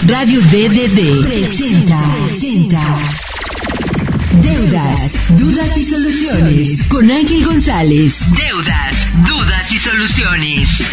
Radio DDD presenta Deudas, Dudas y Soluciones con Ángel González. Deudas, Dudas y Soluciones.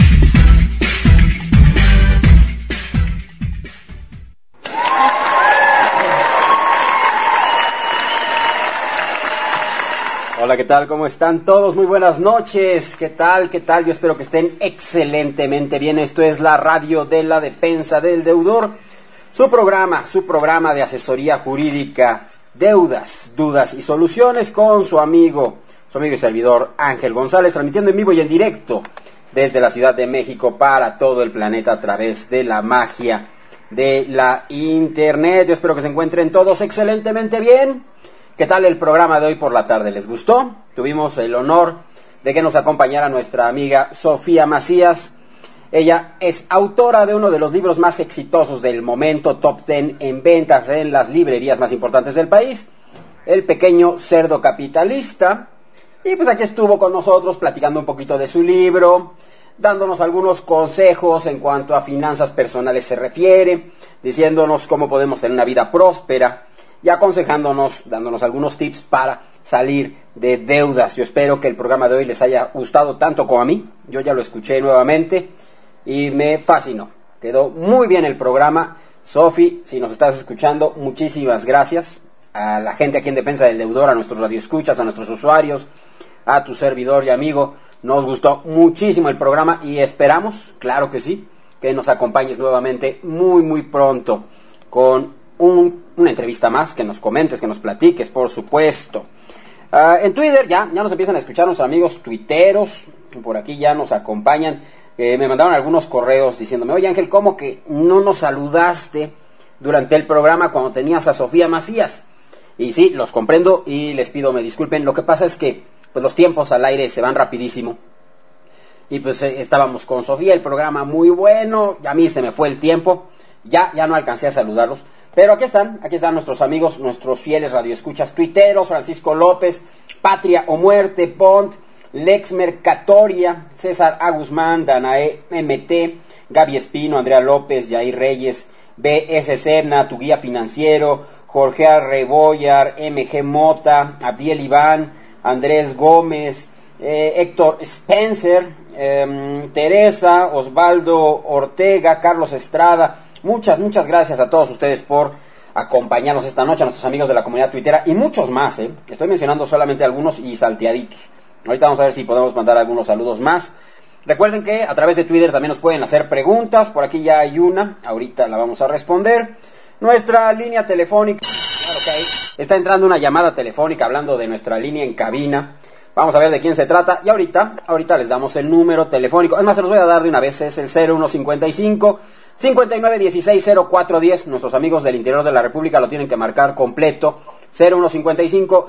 Hola, ¿qué tal? ¿Cómo están todos? Muy buenas noches. ¿Qué tal? ¿Qué tal? Yo espero que estén excelentemente bien. Esto es la Radio de la Defensa del Deudor. Su programa de asesoría jurídica, Deudas, Dudas y Soluciones con su amigo y servidor Ángel González, transmitiendo en vivo y en directo desde la Ciudad de México para todo el planeta a través de la magia de la Internet. Yo espero que se encuentren todos excelentemente bien. ¿Qué tal el programa de hoy por la tarde? ¿Les gustó? Tuvimos el honor de que nos acompañara nuestra amiga Sofía Macías. Ella es autora de uno de los libros más exitosos del momento, top 10 en ventas en las librerías más importantes del país, El Pequeño Cerdo Capitalista. Y pues aquí estuvo con nosotros platicando un poquito de su libro, dándonos algunos consejos en cuanto a finanzas personales se refiere, diciéndonos cómo podemos tener una vida próspera y aconsejándonos, dándonos algunos tips para salir de deudas. Yo espero que el programa de hoy les haya gustado tanto como a mí. Yo ya lo escuché nuevamente y me fascinó. Quedó muy bien el programa. Sofi, si nos estás escuchando, muchísimas gracias. A la gente aquí en Defensa del Deudor, a nuestros radioescuchas, a nuestros usuarios, a tu servidor y amigo. Nos gustó muchísimo el programa y esperamos, claro que sí, que nos acompañes nuevamente muy pronto con una entrevista más, que nos comentes, que nos platiques, por supuesto. En Twitter ya nos empiezan a escuchar nuestros amigos tuiteros, por aquí ya nos acompañan. Me mandaron algunos correos diciéndome, oye Ángel, ¿cómo que no nos saludaste durante el programa cuando tenías a Sofía Macías? Y sí, los comprendo y les pido me disculpen. Lo que pasa es que pues los tiempos al aire se van rapidísimo. Y pues estábamos con Sofía, el programa muy bueno, y a mí se me fue el tiempo, ya no alcancé a saludarlos. Pero aquí están nuestros amigos, nuestros fieles radioescuchas tuiteros, Francisco López, Patria o Muerte, Pont, Lex Mercatoria, César A. Guzmán, Danae MT, Gaby Espino, Andrea López, Jair Reyes, BS Sebna, Tu Guía Financiero, Jorge Arrebollar, MG Mota, Abdiel Iván, Andrés Gómez, Héctor Spencer, Teresa, Osvaldo Ortega, Carlos Estrada. Muchas gracias a todos ustedes por acompañarnos esta noche, a nuestros amigos de la comunidad tuitera y muchos más, Estoy mencionando solamente algunos y salteaditos. Ahorita vamos a ver si podemos mandar algunos saludos más. Recuerden que a través de Twitter también nos pueden hacer preguntas. Por aquí ya hay una, ahorita la vamos a responder. Nuestra línea telefónica, claro que ahí está entrando una llamada telefónica hablando de nuestra línea en cabina. Vamos a ver de quién se trata y ahorita les damos el número telefónico. Además se los voy a dar de una vez, es el 0155 59160410. Nuestros amigos del interior de la República lo tienen que marcar completo. 0155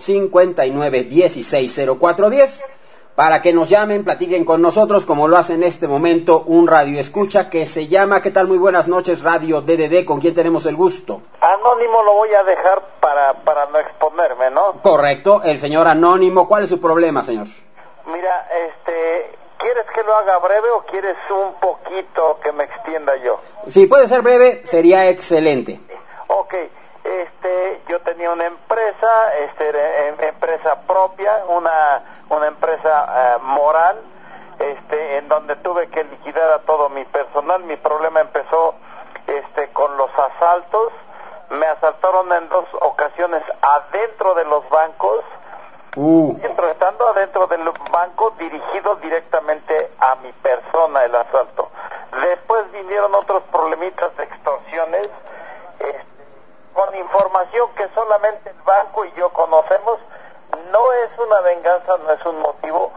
59160410 para que nos llamen, platiquen con nosotros como lo hace en este momento un radio escucha que se llama, ¿qué tal? Muy buenas noches, Radio DDD, ¿con quién tenemos el gusto? Anónimo lo voy a dejar para no exponerme, ¿no? Correcto, el señor Anónimo, ¿cuál es su problema, señor? Mira, ¿quieres que lo haga breve o quieres un poquito que me extienda yo? Si puede ser breve, sería excelente. Ok, yo tenía una empresa, empresa propia, una empresa moral, en donde tuve que liquidar a todo mi personal. Mi problema empezó, con los asaltos. Me asaltaron en 2 ocasiones adentro de los bancos. Estando adentro del banco, dirigido directamente a mi persona el asalto. Después vinieron otros problemitas de extorsiones, con información que solamente el banco y yo conocemos. No es una venganza, no es un motivo.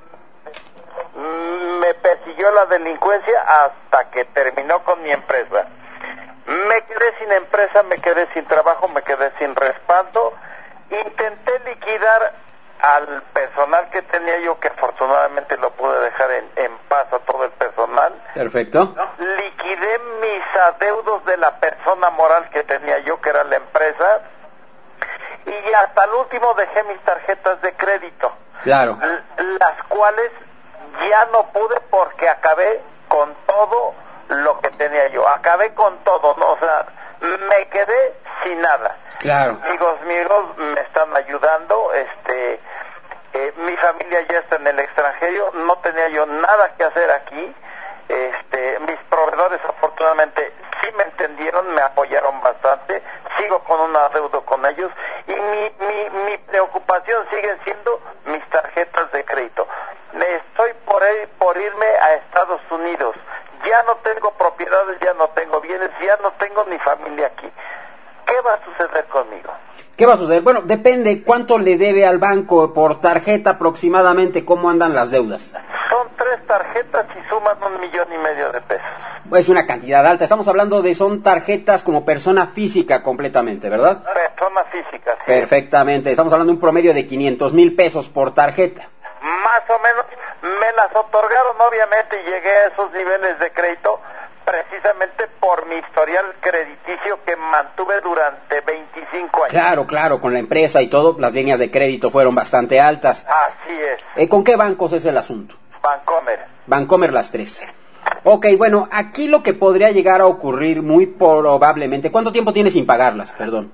Me persiguió la delincuencia hasta que terminó con mi empresa. Me quedé sin empresa, me quedé sin trabajo, me quedé sin respaldo. Intenté liquidar al personal que tenía yo, que afortunadamente lo pude dejar en paz a todo el personal. Perfecto. Liquidé mis adeudos de la persona moral que tenía yo, que era la empresa, y hasta el último dejé mis tarjetas de crédito. Claro. Las cuales ya no pude porque acabé con todo lo que tenía yo. Acabé con todo, ¿no? O sea, sea, me quedé sin nada. Claro. Amigos míos me están ayudando, mi familia ya está en el extranjero, no tenía yo nada que hacer aquí, mis proveedores afortunadamente sí me entendieron, me apoyaron bastante, sigo con un adeudo con ellos y mi preocupación siguen siendo mis tarjetas de crédito. Me estoy por irme a Estados Unidos, ya no tengo propiedades, ya no tengo bienes, ya no tengo ni familia aquí. ¿Qué va a suceder conmigo? ¿Qué va a suceder? Bueno, depende cuánto le debe al banco por tarjeta aproximadamente, cómo andan las deudas. Son 3 tarjetas y suman 1,5 millones de pesos. Es una cantidad alta, estamos hablando son tarjetas como persona física completamente, ¿verdad? Persona física, sí. Perfectamente, estamos hablando de un promedio de 500,000 pesos por tarjeta. Más o menos me las otorgaron, obviamente, y llegué a esos niveles de crédito precisamente por mi historial crediticio que mantuve durante 25 años. Claro, con la empresa y todo, las líneas de crédito fueron bastante altas. Así es. ¿Con qué bancos es el asunto? Bancomer las 3. Ok, bueno, aquí lo que podría llegar a ocurrir muy probablemente... ¿Cuánto tiempo tienes sin pagarlas? Perdón.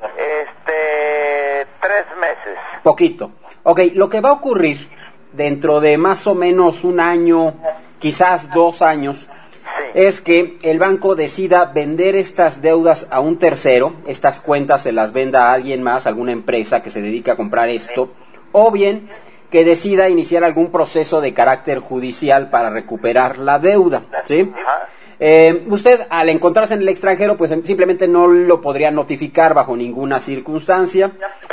3 meses. Poquito. Ok, lo que va a ocurrir dentro de más o menos un año, quizás 2 años... es que el banco decida vender estas deudas a un tercero, estas cuentas se las venda a alguien más, alguna empresa que se dedica a comprar esto, o bien que decida iniciar algún proceso de carácter judicial para recuperar la deuda, ¿sí? Usted, al encontrarse en el extranjero, pues simplemente no lo podría notificar bajo ninguna circunstancia.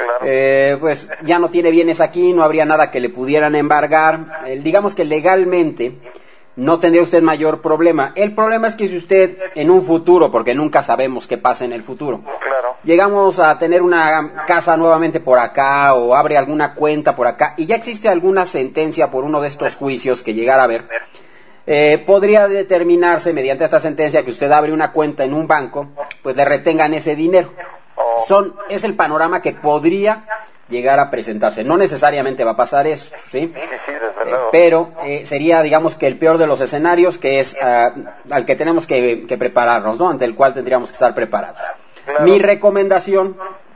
Pues ya no tiene bienes aquí, no habría nada que le pudieran embargar. Digamos que legalmente no tendría usted mayor problema. El problema es que si usted en un futuro, porque nunca sabemos qué pasa en el futuro, llegamos a tener una casa nuevamente por acá o abre alguna cuenta por acá y ya existe alguna sentencia por uno de estos juicios que llegara a haber, podría determinarse mediante esta sentencia que usted abre una cuenta en un banco, pues le retengan ese dinero. Es el panorama que podría llegar a presentarse. No necesariamente va a pasar eso, ¿sí? Pero sería, digamos, que el peor de los escenarios, que es al que tenemos que prepararnos, ¿no? Ante el cual tendríamos que estar preparados. Mi recomendación,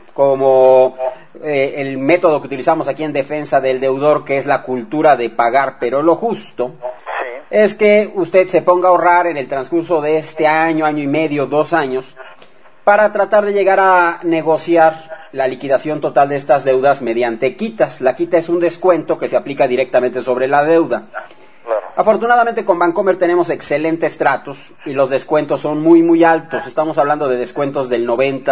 como el método que utilizamos aquí en defensa del deudor, que es la cultura de pagar pero lo justo, es que usted se ponga a ahorrar en el transcurso de este año, año y medio, 2 años, para tratar de llegar a negociar la liquidación total de estas deudas mediante quitas. La quita es un descuento que se aplica directamente sobre la deuda. Afortunadamente con Bancomer tenemos excelentes tratos y los descuentos son muy altos. Estamos hablando de descuentos del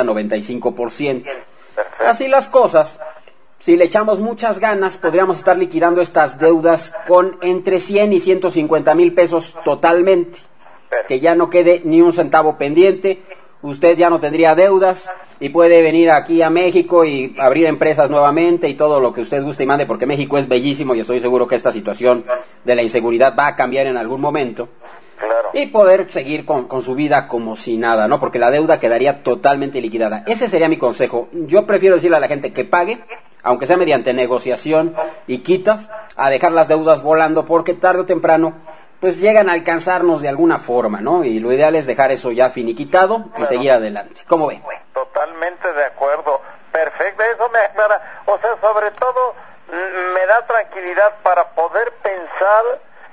90-95%. Así las cosas, si le echamos muchas ganas, podríamos estar liquidando estas deudas con entre 100 y 150,000 pesos totalmente. Que ya no quede ni un centavo pendiente. Usted ya no tendría deudas y puede venir aquí a México y abrir empresas nuevamente y todo lo que usted guste y mande, porque México es bellísimo y estoy seguro que esta situación de la inseguridad va a cambiar en algún momento. Y poder seguir con su vida como si nada, ¿no? Porque la deuda quedaría totalmente liquidada. Ese sería mi consejo. Yo prefiero decirle a la gente que pague, aunque sea mediante negociación y quitas, a dejar las deudas volando, porque tarde o temprano pues llegan a alcanzarnos de alguna forma, ¿no? Y lo ideal es dejar eso ya finiquitado y seguir adelante. ¿Cómo ve? Totalmente de acuerdo. Perfecto, eso me aclara. O sea, sobre todo, me da tranquilidad para poder pensar,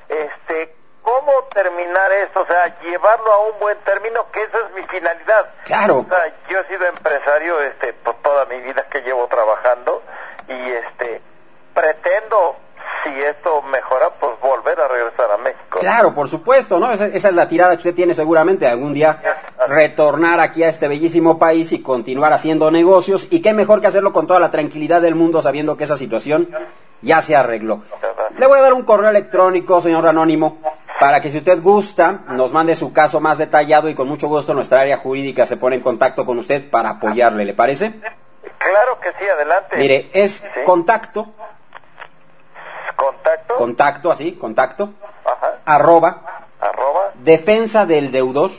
cómo terminar esto, o sea, llevarlo a un buen término, que esa es mi finalidad. Claro. O sea, yo he sido empresario, por toda mi vida que llevo trabajando, y pretendo, si esto mejora, pues volver a regresar a México. Claro, por supuesto, ¿no? Esa es la tirada que usted tiene seguramente, algún día retornar aquí a este bellísimo país y continuar haciendo negocios, y qué mejor que hacerlo con toda la tranquilidad del mundo, sabiendo que esa situación ya se arregló. Le voy a dar un correo electrónico, señor Anónimo, para que si usted gusta, nos mande su caso más detallado y con mucho gusto nuestra área jurídica se pone en contacto con usted para apoyarle, ¿le parece? Claro que sí, adelante. Mire, es contacto, ajá, arroba, defensa del deudor.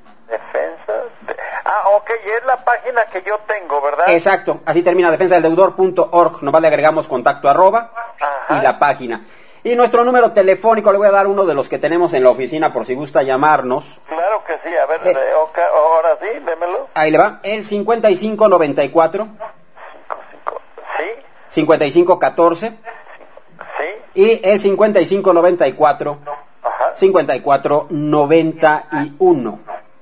Ok, y es la página que yo tengo, ¿verdad? Exacto, así termina, defensadeldeudor.org, nomás le agregamos contacto arroba y la página. Y nuestro número telefónico, le voy a dar uno de los que tenemos en la oficina por si gusta llamarnos. Claro que que sí, a ver, ahora sí, démelo. Ahí le va, el 5594. 55, ¿sí? 5514. ¿Sí? Y el 5594. Ajá. 5491.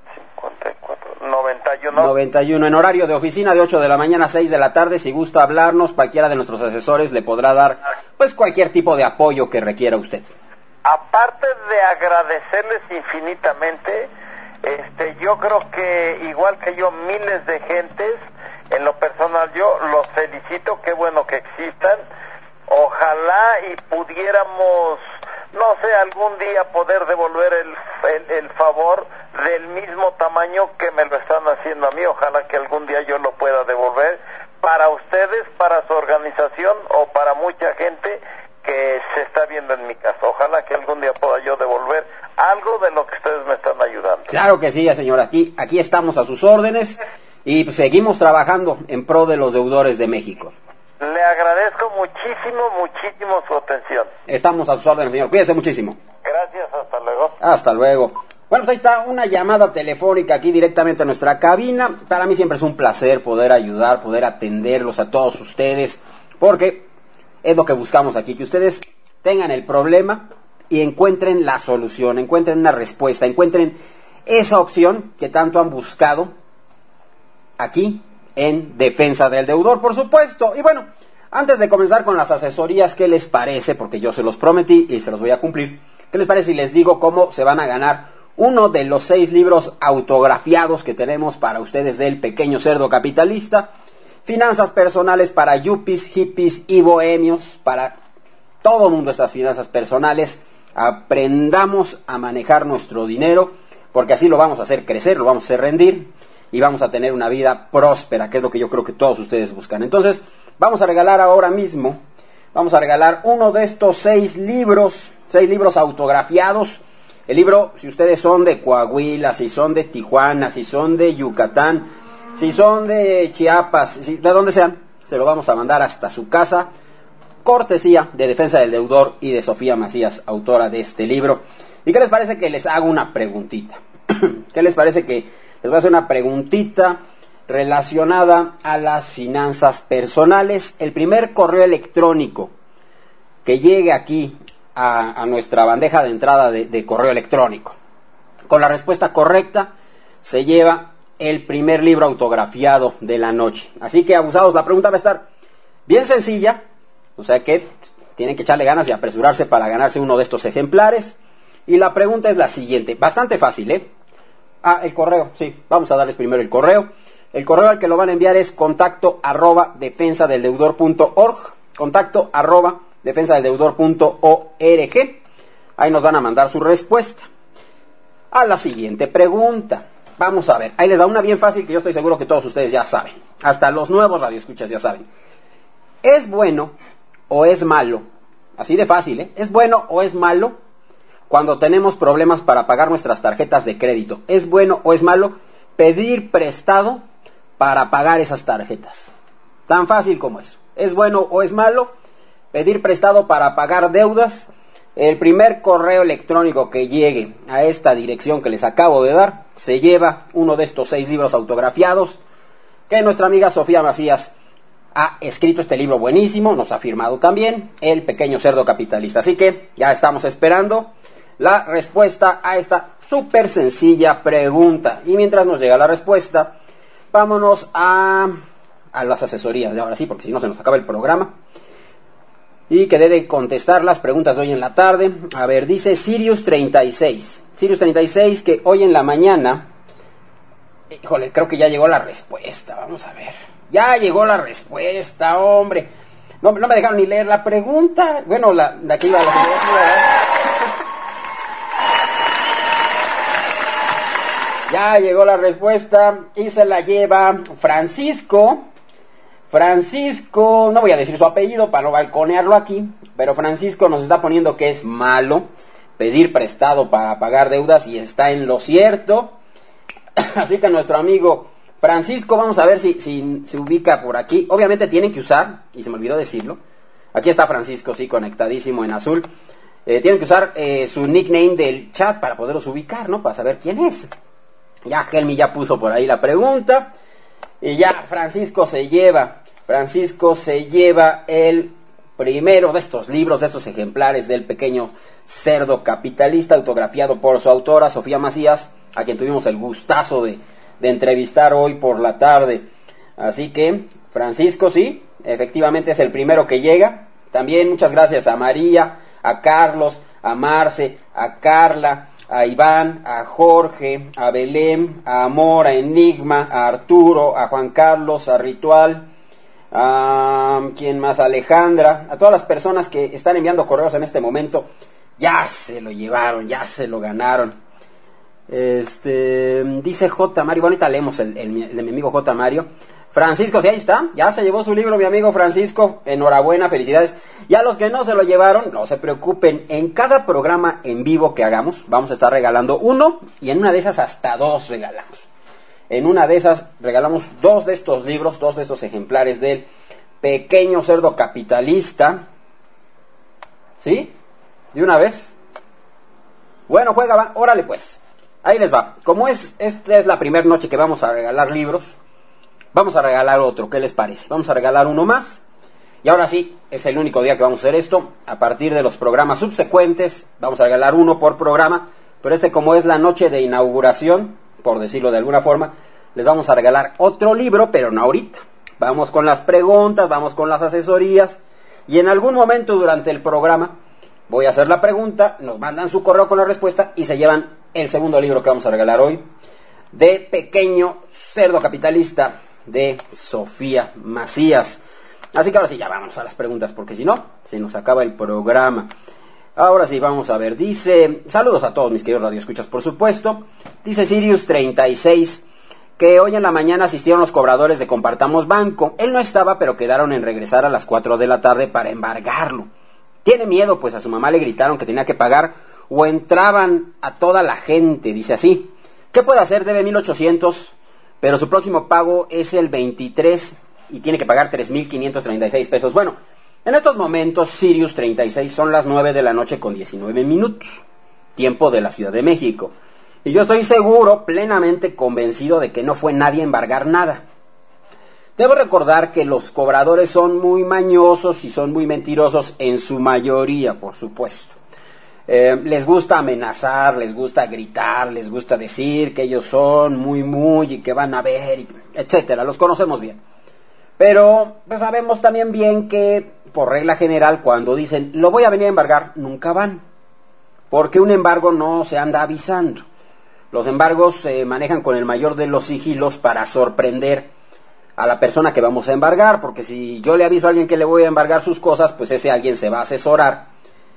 91 en horario de oficina de 8 de la mañana a 6 de la tarde. Si gusta hablarnos, cualquiera de nuestros asesores le podrá dar pues cualquier tipo de apoyo que requiera usted. Aparte de agradecerles infinitamente, yo creo que igual que yo, miles de gentes, en lo personal yo los felicito, qué bueno que existan. Ojalá y pudiéramos, no sé, algún día poder devolver el favor del mismo tamaño que me lo están haciendo a mí. Ojalá que algún día yo lo pueda devolver para ustedes, para su organización o para mucha gente que se está viendo en mi casa. Ojalá que algún día pueda yo devolver algo de lo que ustedes me están ayudando. Claro que sí, señora. Aquí estamos a sus órdenes y pues, seguimos trabajando en pro de los deudores de México. Le agradezco muchísimo su atención. Estamos a sus órdenes, señor. Cuídese muchísimo. Gracias, hasta luego. Hasta luego. Bueno, pues ahí está una llamada telefónica aquí directamente a nuestra cabina. Para mí siempre es un placer poder ayudar, poder atenderlos a todos ustedes, porque es lo que buscamos aquí, que ustedes tengan el problema y encuentren la solución, encuentren una respuesta, encuentren esa opción que tanto han buscado aquí en defensa del deudor, por supuesto. Y bueno, antes de comenzar con las asesorías, ¿qué les parece? Porque yo se los prometí y se los voy a cumplir. ¿Qué les parece si les digo cómo se van a ganar uno de los 6 libros autografiados que tenemos para ustedes del Pequeño Cerdo Capitalista? Finanzas personales para yuppies, hippies y bohemios, para todo el mundo estas finanzas personales. Aprendamos a manejar nuestro dinero, porque así lo vamos a hacer crecer, lo vamos a hacer rendir y vamos a tener una vida próspera, que es lo que yo creo que todos ustedes buscan. Entonces, vamos a regalar ahora mismo, vamos a regalar uno de estos 6 libros autografiados. El libro, si ustedes son de Coahuila, si son de Tijuana, si son de Yucatán, si son de Chiapas, de donde sean, se lo vamos a mandar hasta su casa, cortesía de Defensa del Deudor y de Sofía Macías, autora de este libro. ¿Y qué les parece que les hago una preguntita? ¿Qué les parece que les voy a hacer una preguntita relacionada a las finanzas personales? El primer correo electrónico que llegue aquí a nuestra bandeja de entrada de correo electrónico, con la respuesta correcta, se lleva el primer libro autografiado de la noche. Así que, abusados, la pregunta va a estar bien sencilla, o sea que tienen que echarle ganas y apresurarse para ganarse uno de estos ejemplares. Y la pregunta es la siguiente, bastante fácil, ¿eh? El correo, sí, vamos a darles primero el correo. El correo al que lo van a enviar es contacto@defensadeldeudor.org, contacto@defensadeldeudor.org. Ahí nos van a mandar su respuesta a la siguiente pregunta. Vamos a ver, ahí les da una bien fácil que yo estoy seguro que todos ustedes ya saben. Hasta los nuevos radioescuchas ya saben. ¿Es bueno o es malo? Así de fácil, ¿eh? ¿Es bueno o es malo cuando tenemos problemas para pagar nuestras tarjetas de crédito? ¿Es bueno o es malo pedir prestado para pagar esas tarjetas? Tan fácil como eso. ¿Es bueno o es malo pedir prestado para pagar deudas? El primer correo electrónico que llegue a esta dirección que les acabo de dar se lleva uno de estos 6 libros autografiados que nuestra amiga Sofía Macías ha escrito. Este libro buenísimo, nos ha firmado también, El Pequeño Cerdo Capitalista. Así que ya estamos esperando la respuesta a esta súper sencilla pregunta. Y mientras nos llega la respuesta, vámonos a las asesorías de ahora sí, porque si no se nos acaba el programa. Y que debe contestar las preguntas de hoy en la tarde. A ver, dice Sirius 36. Sirius 36 que hoy en la mañana... Híjole, creo que ya llegó la respuesta. Vamos a ver. Ya llegó la respuesta, hombre. No me dejaron ni leer la pregunta. Bueno, la que iba a la Ya llegó la respuesta y se la lleva Francisco. Francisco, no voy a decir su apellido para no balconearlo aquí, pero Francisco nos está poniendo que es malo pedir prestado para pagar deudas y está en lo cierto. Así que nuestro amigo Francisco, vamos a ver si se ubica por aquí. Obviamente tienen que usar, y se me olvidó decirlo, aquí está Francisco, sí, conectadísimo en azul. Tienen que usar su nickname del chat para poderlos ubicar, ¿no? Para saber quién es. Ya Helmi ya puso por ahí la pregunta. Y ya Francisco se lleva el primero de estos libros, de estos ejemplares del Pequeño Cerdo Capitalista, autografiado por su autora, Sofía Macías, a quien tuvimos el gustazo de entrevistar hoy por la tarde. Así que, Francisco, sí, efectivamente es el primero que llega. También muchas gracias a María, a Carlos, a Marce, a Carla, a Iván, a Jorge, a Belén, a Amor, a Enigma, a Arturo, a Juan Carlos, a Ritual, a ¿quién más? A Alejandra, a todas las personas que están enviando correos en este momento. Ya se lo llevaron, ya se lo ganaron. Dice J. Mario, bueno, ahorita leemos el de mi amigo J. Mario. Francisco, sí, ahí está, ya se llevó su libro mi amigo Francisco, enhorabuena, felicidades. Y a los que no se lo llevaron, no se preocupen, en cada programa en vivo que hagamos, vamos a estar regalando uno, y en una de esas hasta dos regalamos. En una de esas regalamos dos de estos libros, dos de estos ejemplares del Pequeño Cerdo Capitalista. ¿Sí? ¿De una vez? Bueno, juega, va, órale pues, ahí les va. Como esta es la primera noche que vamos a regalar libros, vamos a regalar otro, ¿qué les parece? Vamos a regalar uno más. Y ahora sí, es el único día que vamos a hacer esto. A partir de los programas subsecuentes, vamos a regalar uno por programa. Pero como es la noche de inauguración, por decirlo de alguna forma, les vamos a regalar otro libro, pero no ahorita. Vamos con las preguntas, vamos con las asesorías. Y en algún momento durante el programa, voy a hacer la pregunta, nos mandan su correo con la respuesta y se llevan el segundo libro que vamos a regalar hoy, de Pequeño Cerdo Capitalista, de Sofía Macías. Así que ahora sí, ya vamos a las preguntas, porque si no, se nos acaba el programa. Ahora sí, vamos a ver, dice, saludos a todos mis queridos radioescuchas, por supuesto. Dice Sirius 36, que hoy en la mañana asistieron los cobradores de Compartamos Banco. Él no estaba, pero quedaron en regresar a las 4 de la tarde para embargarlo. Tiene miedo, pues a su mamá le gritaron que tenía que pagar, o entraban a toda la gente, dice así. ¿Qué puede hacer? Debe 1,800, pero su próximo pago es el 23 y tiene que pagar 3,536 pesos. Bueno, en estos momentos, Sirius 36, son las 9 de la noche con 19 minutos, tiempo de la Ciudad de México. Y yo estoy seguro, plenamente convencido de que no fue nadie a embargar nada. Debo recordar que los cobradores son muy mañosos y son muy mentirosos en su mayoría, por supuesto. Les gusta amenazar, les gusta gritar, les gusta decir que ellos son muy y que van a ver, etcétera. Los conocemos bien. Pero pues sabemos también bien que, por regla general, cuando dicen lo voy a venir a embargar, nunca van. Porque un embargo no se anda avisando. Los embargos se manejan con el mayor de los sigilos para sorprender a la persona que vamos a embargar. Porque si yo le aviso a alguien que le voy a embargar sus cosas, pues ese alguien se va a asesorar.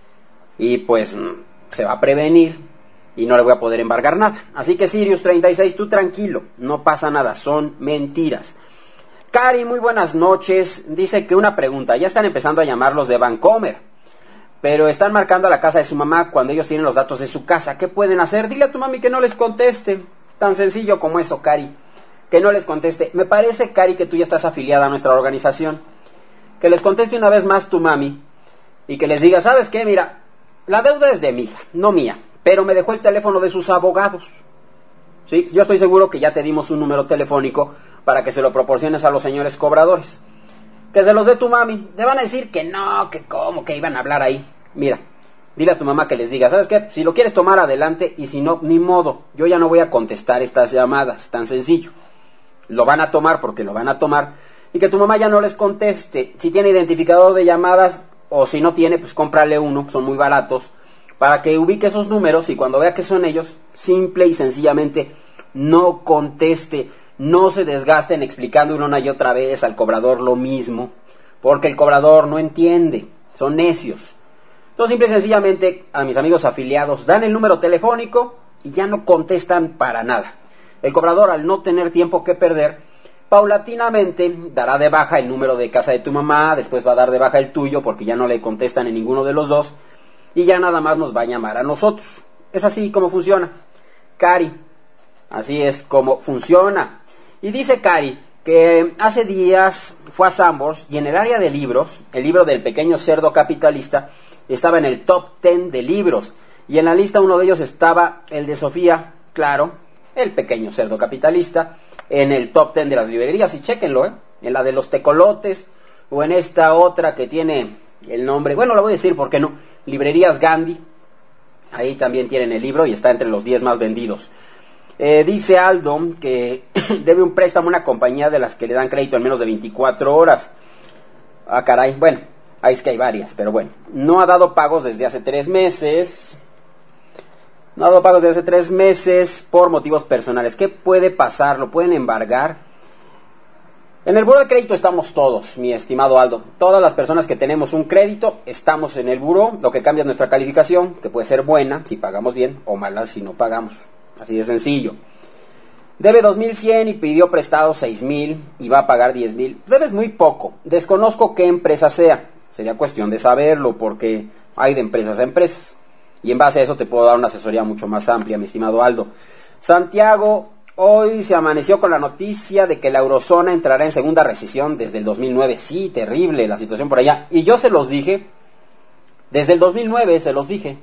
Y pues se va a prevenir y no le voy a poder embargar nada. Así que Sirius 36, tú tranquilo, no pasa nada, son mentiras. Cari, muy buenas noches. Dice que una pregunta, ya están empezando a llamarlos de Vancomer, pero están marcando a la casa de su mamá cuando ellos tienen los datos de su casa. ¿Qué pueden hacer? Dile a tu mami que no les conteste. Tan sencillo como eso, Cari, que no les conteste. Me parece, Cari, que tú ya estás afiliada a nuestra organización. Que les conteste una vez más tu mami y que les diga, ¿sabes qué? Mira, la deuda es de mi hija, no mía, pero me dejó el teléfono de sus abogados. ¿Sí? Yo estoy seguro que ya te dimos un número telefónico para que se lo proporciones a los señores cobradores. Que se los dé tu mami. Te van a decir que no, que cómo, que iban a hablar ahí. Mira, dile a tu mamá que les diga, ¿sabes qué? Si lo quieres tomar, adelante, y si no, ni modo. Yo ya no voy a contestar estas llamadas, tan sencillo. Lo van a tomar porque lo van a tomar. Y que tu mamá ya no les conteste. Si tiene identificador de llamadas, o si no tiene, pues cómprale uno, son muy baratos, para que ubique esos números y cuando vea que son ellos, simple y sencillamente no conteste, no se desgasten explicando una y otra vez al cobrador lo mismo, porque el cobrador no entiende, son necios. Entonces simple y sencillamente a mis amigos afiliados dan el número telefónico y ya no contestan para nada. El cobrador, al no tener tiempo que perder, paulatinamente dará de baja el número de casa de tu mamá, después va a dar de baja el tuyo porque ya no le contestan en ninguno de los dos y ya nada más nos va a llamar a nosotros. Es así como funciona, Cari, así es como funciona. Y dice Cari que hace días fue a Sanborns y en el área de libros, el libro del Pequeño Cerdo Capitalista estaba en el top 10 de libros y en la lista uno de ellos estaba el de Sofía, claro, el pequeño cerdo capitalista, en el top 10 de las librerías, y chéquenlo, en la de los tecolotes, o en esta otra que tiene el nombre, bueno, lo voy a decir, ¿por qué no? Librerías Gandhi, ahí también tienen el libro y está entre los 10 más vendidos. Dice Aldo que debe un préstamo a una compañía de las que le dan crédito en menos de 24 horas. Ah, caray, bueno, ahí es que hay varias, pero bueno. No ha dado pagos desde hace 3 meses. No ha dado pagos desde hace 3 meses por motivos personales. ¿Qué puede pasar? ¿Lo pueden embargar? En el buró de crédito estamos todos, mi estimado Aldo. Todas las personas que tenemos un crédito estamos en el buró. Lo que cambia es nuestra calificación, que puede ser buena si pagamos bien o mala si no pagamos. Así de sencillo. Debe 2,100 y pidió prestado 6,000 y va a pagar 10,000. Debes muy poco. Desconozco qué empresa sea. Sería cuestión de saberlo porque hay de empresas a empresas. Y en base a eso te puedo dar una asesoría mucho más amplia, mi estimado Aldo. Santiago, hoy se amaneció con la noticia de que la eurozona entrará en segunda recesión desde el 2009. Sí, terrible la situación por allá. Y yo se los dije, desde el 2009 se los dije.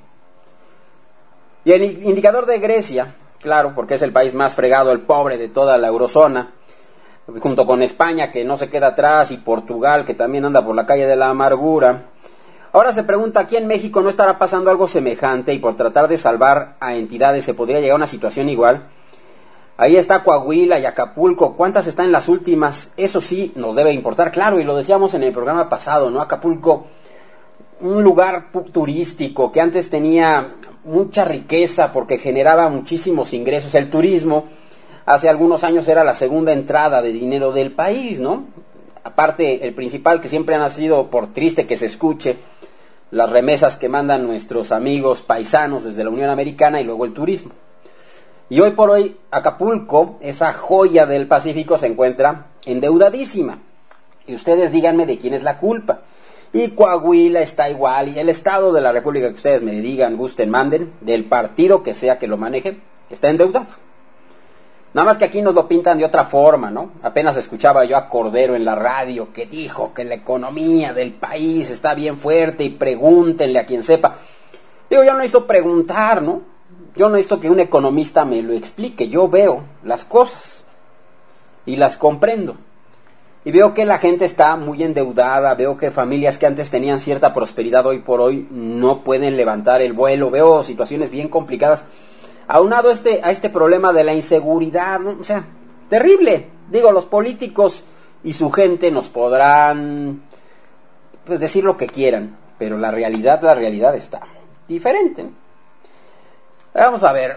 Y el indicador de Grecia, claro, porque es el país más fregado, el pobre de toda la eurozona, junto con España, que no se queda atrás, y Portugal, que también anda por la calle de la amargura. Ahora se pregunta, ¿aquí en México no estará pasando algo semejante y por tratar de salvar a entidades se podría llegar a una situación igual? Ahí está Coahuila y Acapulco. ¿Cuántas están en las últimas? Eso sí nos debe importar, claro, y lo decíamos en el programa pasado, ¿no? Acapulco, un lugar turístico que antes tenía mucha riqueza porque generaba muchísimos ingresos. El turismo hace algunos años era la segunda entrada de dinero del país, ¿no? Aparte, el principal, que siempre ha sido, por triste que se escuche, las remesas que mandan nuestros amigos paisanos desde la Unión Americana, y luego el turismo. Y hoy por hoy Acapulco, esa joya del Pacífico, se encuentra endeudadísima. Y ustedes díganme de quién es la culpa. Y Coahuila está igual, y el estado de la República, que ustedes me digan, gusten, manden, del partido que sea que lo maneje, está endeudado. Nada más que aquí nos lo pintan de otra forma, ¿no? Apenas escuchaba yo a Cordero en la radio que dijo que la economía del país está bien fuerte y pregúntenle a quien sepa. Digo, yo no necesito preguntar, ¿no? Yo no necesito que un economista me lo explique, yo veo las cosas y las comprendo. Y veo que la gente está muy endeudada, veo que familias que antes tenían cierta prosperidad hoy por hoy no pueden levantar el vuelo, veo situaciones bien complicadas. Aunado a este problema de la inseguridad, ¿no? O sea, terrible. Digo, los políticos y su gente nos podrán, pues, decir lo que quieran, pero la realidad está diferente, ¿no? Vamos a ver,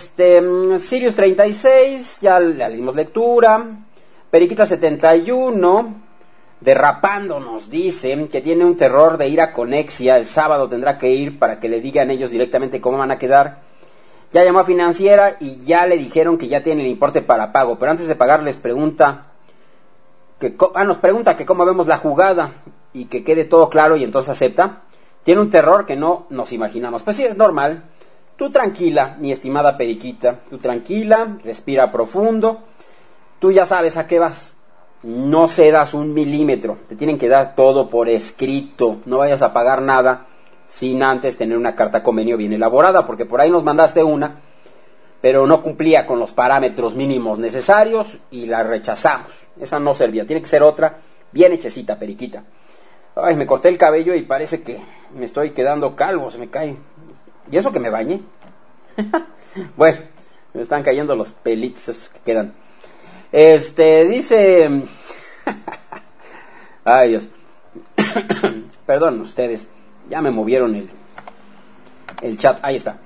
Sirius 36, ya le dimos lectura. Periquita 71, derrapando, nos dice que tiene un terror de ir a Conexia. El sábado tendrá que ir para que le digan ellos directamente cómo van a quedar. Ya llamó a Financiera y ya le dijeron que ya tienen el importe para pago. Pero antes de pagar nos pregunta que cómo vemos la jugada y que quede todo claro, y entonces acepta. Tiene un terror que no nos imaginamos. Pues sí, es normal. Tú tranquila, mi estimada Periquita. Tú tranquila, respira profundo. Tú ya sabes a qué vas. No cedas 1 milímetro. Te tienen que dar todo por escrito. No vayas a pagar nada sin antes tener una carta convenio bien elaborada, porque por ahí nos mandaste una, pero no cumplía con los parámetros mínimos necesarios y la rechazamos. Esa no servía. Tiene que ser otra bien hechecita, Periquita. Ay, me corté el cabello y parece que me estoy quedando calvo. Se me cae. ¿Y eso que me bañé? Bueno, me están cayendo los pelitos esos que quedan. Dice... Ay, Dios. Perdón ustedes. Ya me movieron el chat. Ahí está.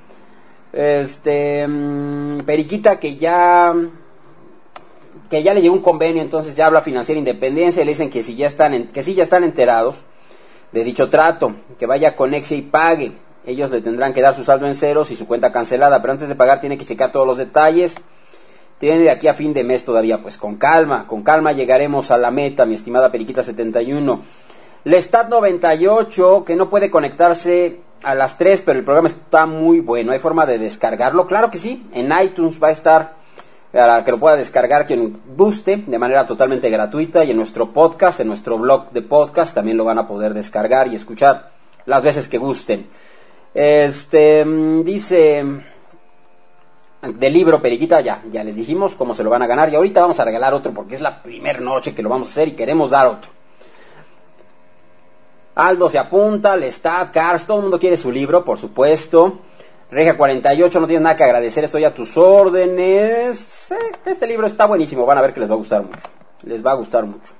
Periquita que ya le llegó un convenio, entonces ya habla Financiera Independencia, le dicen que sí ya están enterados de dicho trato, que vaya con Conexia y pague. Ellos le tendrán que dar su saldo en ceros y su cuenta cancelada, pero antes de pagar tiene que checar todos los detalles. Tiene de aquí a fin de mes todavía, pues con calma llegaremos a la meta, mi estimada Periquita 71. Lestat 98, que no puede conectarse a las 3, pero el programa está muy bueno. ¿Hay forma de descargarlo? Claro que sí, en iTunes va a estar, para que lo pueda descargar quien guste, de manera totalmente gratuita, y en nuestro podcast, en nuestro blog de podcast, también lo van a poder descargar y escuchar las veces que gusten. Dice del libro Periquita, ya les dijimos cómo se lo van a ganar. Y ahorita vamos a regalar otro porque es la primera noche que lo vamos a hacer y queremos dar otro. Aldo se apunta, Lestat, Cars, todo el mundo quiere su libro, por supuesto. Regia 48, no tienes nada que agradecer, estoy a tus órdenes. Este libro está buenísimo, van a ver que les va a gustar mucho. Les va a gustar mucho.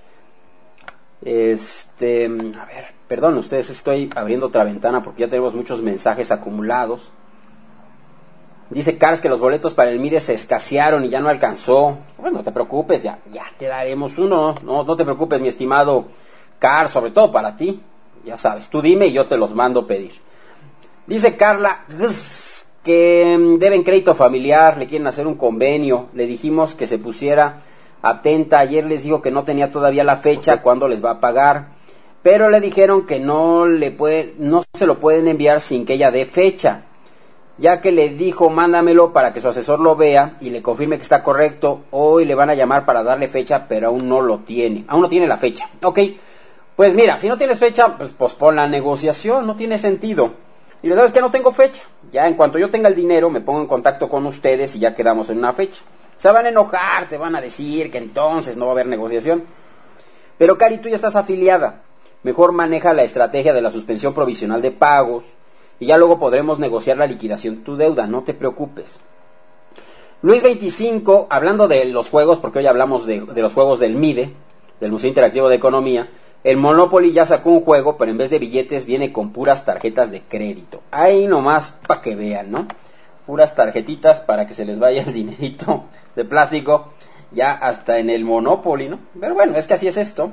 A ver, perdón ustedes, estoy abriendo otra ventana porque ya tenemos muchos mensajes acumulados. Dice Cars que los boletos para el MIDE se escasearon y ya no alcanzó. Bueno, no te preocupes, ya te daremos uno. No te preocupes, mi estimado Cars, sobre todo para ti. Ya sabes, tú dime y yo te los mando pedir. Dice Carla que deben crédito familiar, le quieren hacer un convenio. Le dijimos que se pusiera atenta. Ayer les dijo que no tenía todavía la fecha cuando les va a pagar. Pero le dijeron que no se lo pueden enviar sin que ella dé fecha. Ya que le dijo, mándamelo para que su asesor lo vea y le confirme que está correcto. Hoy le van a llamar para darle fecha, pero aún no lo tiene. Aún no tiene la fecha. Ok, pues mira, si no tienes fecha, pues pospon la negociación, no tiene sentido. Y la verdad es que no tengo fecha. Ya en cuanto yo tenga el dinero, me pongo en contacto con ustedes y ya quedamos en una fecha. Se van a enojar, te van a decir que entonces no va a haber negociación. Pero Cari, tú ya estás afiliada. Mejor maneja la estrategia de la suspensión provisional de pagos y ya luego podremos negociar la liquidación de tu deuda, no te preocupes. Luis 25, hablando de los juegos, porque hoy hablamos de los juegos del MIDE, del Museo Interactivo de Economía. El Monopoly ya sacó un juego, pero en vez de billetes viene con puras tarjetas de crédito. Ahí nomás para que vean, ¿no? Puras tarjetitas para que se les vaya el dinerito de plástico, ya hasta en el Monopoly, ¿no? Pero bueno, es que así es esto.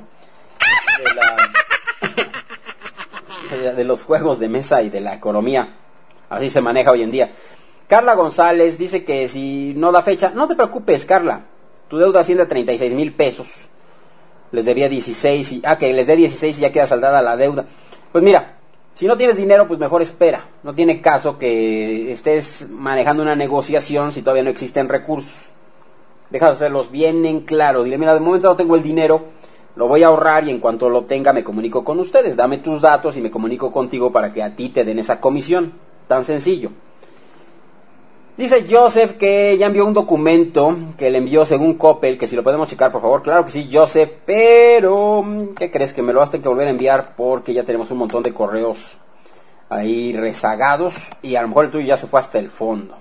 De los juegos de mesa y de la economía. Así se maneja hoy en día. Carla González dice que si no da fecha, no te preocupes, Carla. Tu deuda asciende a 36,000 pesos. Les debía 16 que les dé 16 y ya queda saldada la deuda. Pues mira, si no tienes dinero, pues mejor espera. No tiene caso que estés manejando una negociación si todavía no existen recursos. Deja de hacerlos bien en claro. Dile, mira, de momento no tengo el dinero, lo voy a ahorrar y en cuanto lo tenga me comunico con ustedes. Dame tus datos y me comunico contigo para que a ti te den esa comisión. Tan sencillo. Dice Joseph que ya envió un documento que le envió según Coppel, que si lo podemos checar, por favor. Claro que sí, Joseph, pero ¿qué crees? Que me lo vas a tener que volver a enviar porque ya tenemos un montón de correos ahí rezagados y a lo mejor el tuyo ya se fue hasta el fondo.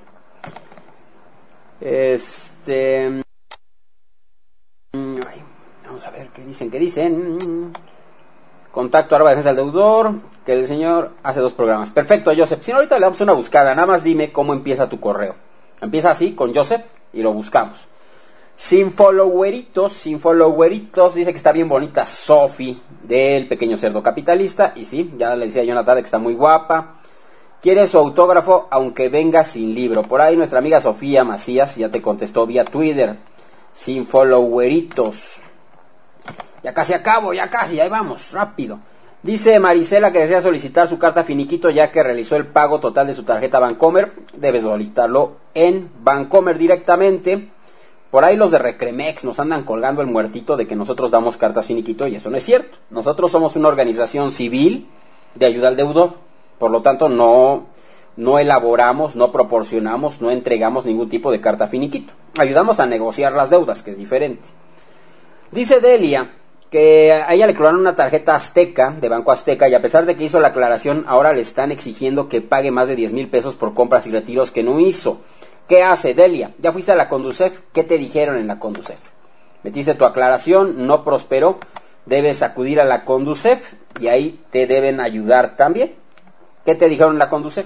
Vamos a ver qué dicen. Contacto @defensa del deudor, que el señor hace 2 programas. Perfecto, Joseph. Si no, ahorita le damos una buscada. Nada más dime cómo empieza tu correo. Empieza así, con Joseph, y lo buscamos. Sin followeritos, dice que está bien bonita Sofi, del Pequeño Cerdo Capitalista. Y sí, ya le decía yo en la tarde que está muy guapa. Quiere su autógrafo, aunque venga sin libro. Por ahí nuestra amiga Sofía Macías ya te contestó vía Twitter. Sin followeritos. Ya casi acabo, ya casi, ahí vamos, rápido. Dice Marisela que desea solicitar su carta finiquito ya que realizó el pago total de su tarjeta Bancomer. Debes solicitarlo en Bancomer directamente. Por ahí los de Recremex nos andan colgando el muertito de que nosotros damos cartas finiquito y eso no es cierto. Nosotros somos una organización civil de ayuda al deudor. Por lo tanto no elaboramos, no proporcionamos, no entregamos ningún tipo de carta finiquito. Ayudamos a negociar las deudas, que es diferente. Dice Delia que a ella le clonaron una tarjeta Azteca, de Banco Azteca, y a pesar de que hizo la aclaración, ahora le están exigiendo que pague más de 10,000 pesos por compras y retiros que no hizo. ¿Qué hace, Delia? ¿Ya fuiste a la Conducef? ¿Qué te dijeron en la Conducef? Metiste tu aclaración, no prosperó, debes acudir a la Conducef y ahí te deben ayudar también. ¿Qué te dijeron en la Conducef?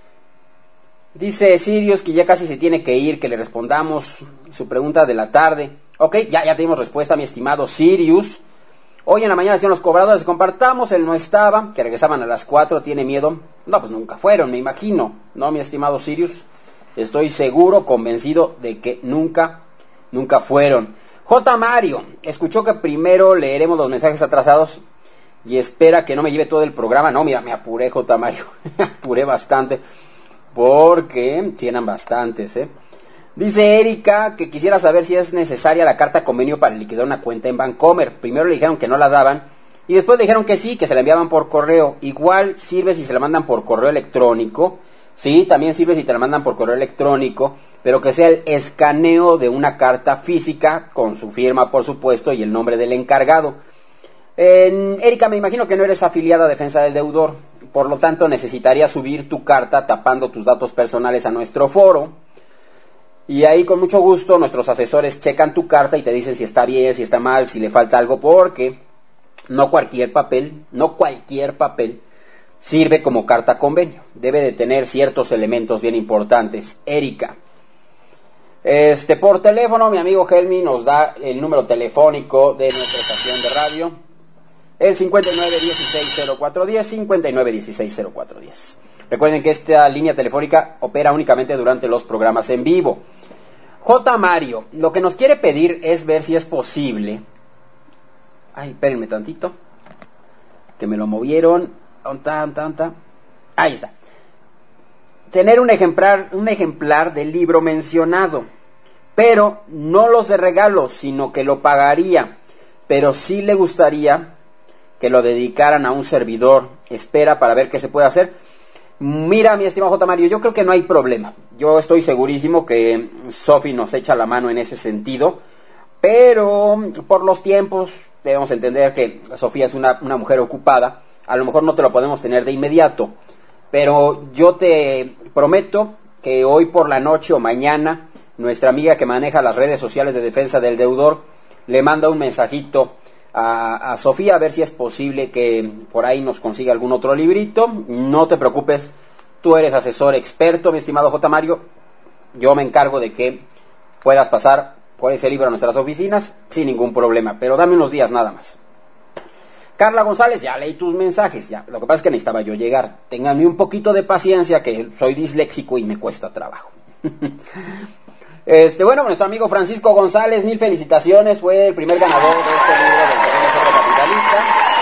Dice Sirius que ya casi se tiene que ir, que le respondamos su pregunta de la tarde. Ok, ya tenemos respuesta, mi estimado Sirius. Hoy en la mañana decían los cobradores, compartamos, él no estaba, que regresaban a las 4, tiene miedo. No, pues nunca fueron, me imagino. No, mi estimado Sirius, estoy seguro, convencido de que nunca fueron. J. Mario, escuchó que primero leeremos los mensajes atrasados y espera que no me lleve todo el programa. No, mira, me apuré, J. Mario, me apuré bastante, porque tienen bastantes, Dice Erika que quisiera saber si es necesaria la carta convenio para liquidar una cuenta en Bancomer. Primero le dijeron que no la daban y después le dijeron que sí, que se la enviaban por correo. Igual sirve si se la mandan por correo electrónico, Sí, también sirve si te la mandan por correo electrónico, pero que sea el escaneo de una carta física, con su firma, por supuesto, y el nombre del encargado. Erika, me imagino que no eres afiliada a Defensa del Deudor, por lo tanto necesitarías subir tu carta tapando tus datos personales a nuestro foro, y ahí con mucho gusto nuestros asesores checan tu carta y te dicen si está bien, si está mal, si le falta algo, porque no cualquier papel sirve como carta convenio. Debe de tener ciertos elementos bien importantes. Erika. Por teléfono, mi amigo Helmi nos da el número telefónico de nuestra estación de radio. El 59160410, 59160410. Recuerden que esta línea telefónica opera únicamente durante los programas en vivo. J. Mario, lo que nos quiere pedir es ver si es posible. Ay, espérenme tantito, que me lo movieron. Ahí está. Tener un ejemplar del libro mencionado, pero no los de regalo, sino que lo pagaría, pero sí le gustaría que lo dedicaran a un servidor. Espera para ver qué se puede hacer. Mira, mi estimado J. Mario, yo creo que no hay problema. Yo estoy segurísimo que Sofi nos echa la mano en ese sentido, pero por los tiempos debemos entender que Sofía es una mujer ocupada. A lo mejor no te lo podemos tener de inmediato, pero yo te prometo que hoy por la noche o mañana nuestra amiga que maneja las redes sociales de Defensa del Deudor le manda un mensajito a Sofía a ver si es posible que por ahí nos consiga algún otro librito. No te preocupes, tú eres asesor experto, mi estimado J. Mario. Yo me encargo de que puedas pasar por ese libro a nuestras oficinas sin ningún problema, pero dame unos días nada más. Carla González, ya leí tus mensajes, ya. Lo que pasa es que necesitaba yo llegar. Ténganme un poquito de paciencia, que soy disléxico y me cuesta trabajo. Bueno, nuestro amigo Francisco González, mil felicitaciones, fue el primer ganador de este libro del Pequeño Cerdo Capitalista.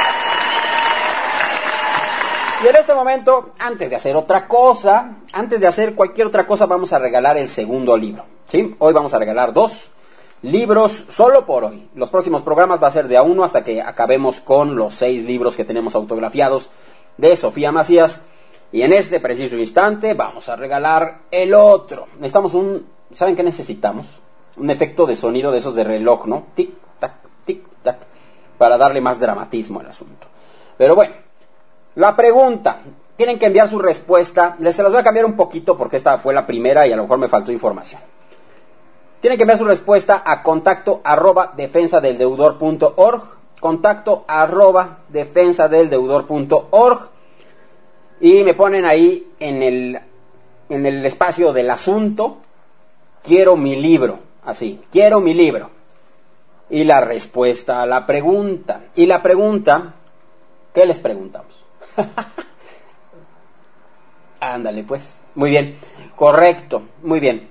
Y en este momento, antes de hacer cualquier otra cosa, vamos a regalar el segundo libro, ¿sí? Hoy vamos a regalar 2 libros solo por hoy. Los próximos programas va a ser de a 1 hasta que acabemos con los 6 libros que tenemos autografiados de Sofía Macías. Y en este preciso instante vamos a regalar el otro. Necesitamos ¿saben qué necesitamos? Un efecto de sonido de esos de reloj, ¿no? Tic, tac, para darle más dramatismo al asunto. Pero bueno, la pregunta. Tienen que enviar su respuesta. Se las voy a cambiar un poquito porque esta fue la primera y a lo mejor me faltó información. Tienen que enviar su respuesta a contacto@defensadeldeudor.org, contacto@defensadeldeudor.org, y me ponen ahí en el espacio del asunto, quiero mi libro, así, quiero mi libro. Y la respuesta a la pregunta. Y la pregunta, ¿qué les preguntamos? Ándale, pues, muy bien, correcto, muy bien.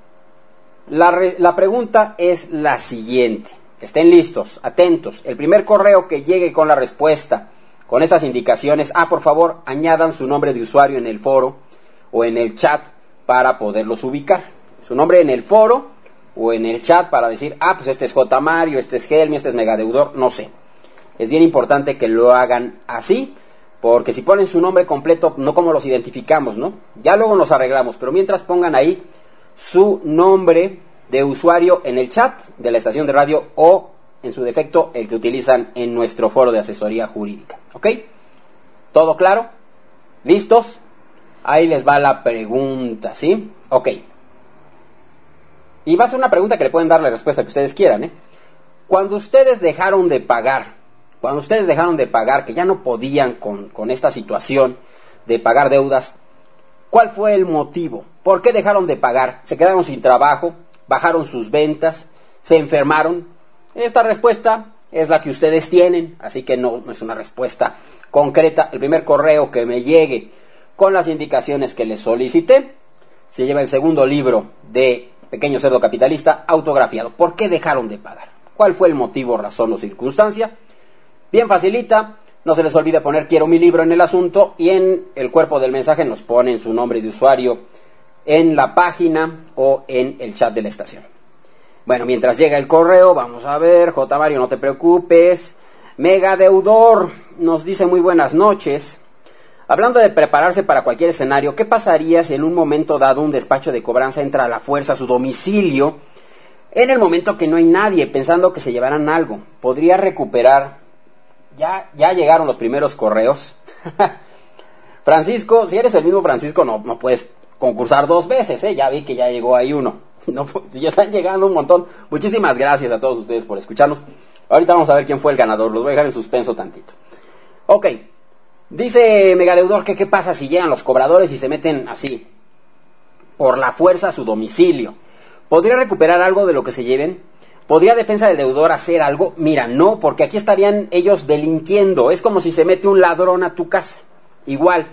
La pregunta es la siguiente. Estén listos, atentos. El primer correo que llegue con la respuesta, con estas indicaciones, por favor, añadan su nombre de usuario en el foro o en el chat para poderlos ubicar. Su nombre en el foro o en el chat para decir, pues este es J. Mario, este es Helmi, este es Megadeudor, no sé. Es bien importante que lo hagan así, porque si ponen su nombre completo, no como los identificamos, ¿no? Ya luego nos arreglamos, pero mientras pongan ahí su nombre de usuario en el chat de la estación de radio o, en su defecto, el que utilizan en nuestro foro de asesoría jurídica. ¿Ok? ¿Todo claro? ¿Listos? Ahí les va la pregunta, ¿sí? Ok. Y va a ser una pregunta que le pueden dar la respuesta que ustedes quieran, ¿eh? Cuando ustedes dejaron de pagar, que ya no podían con esta situación de pagar deudas, ¿cuál fue el motivo? ¿Por qué dejaron de pagar? ¿Se quedaron sin trabajo? ¿Bajaron sus ventas? ¿Se enfermaron? Esta respuesta es la que ustedes tienen, así que no es una respuesta concreta. El primer correo que me llegue con las indicaciones que les solicité se lleva el segundo libro de Pequeño Cerdo Capitalista autografiado. ¿Por qué dejaron de pagar? ¿Cuál fue el motivo, razón o circunstancia? Bien facilita. No se les olvide poner quiero mi libro en el asunto y en el cuerpo del mensaje nos ponen su nombre de usuario en la página o en el chat de la estación. Bueno, mientras llega el correo, vamos a ver. J. Mario, no te preocupes. Megadeudor nos dice muy buenas noches. Hablando de prepararse para cualquier escenario, ¿qué pasaría si en un momento dado un despacho de cobranza entra a la fuerza a su domicilio en el momento que no hay nadie, pensando que se llevarán algo? ¿Podría recuperar? Ya llegaron los primeros correos. Francisco, si eres el mismo Francisco, no puedes concursar 2 veces, ¿eh? Ya vi que ya llegó ahí uno. No, ya están llegando un montón. Muchísimas gracias a todos ustedes por escucharnos. Ahorita vamos a ver quién fue el ganador. Los voy a dejar en suspenso tantito. Ok. Dice Megadeudor que qué pasa si llegan los cobradores y se meten así, por la fuerza a su domicilio. ¿Podría recuperar algo de lo que se lleven? ¿Podría defensa del deudor hacer algo? Mira, no, porque aquí estarían ellos delinquiendo. Es como si se mete un ladrón a tu casa. Igual.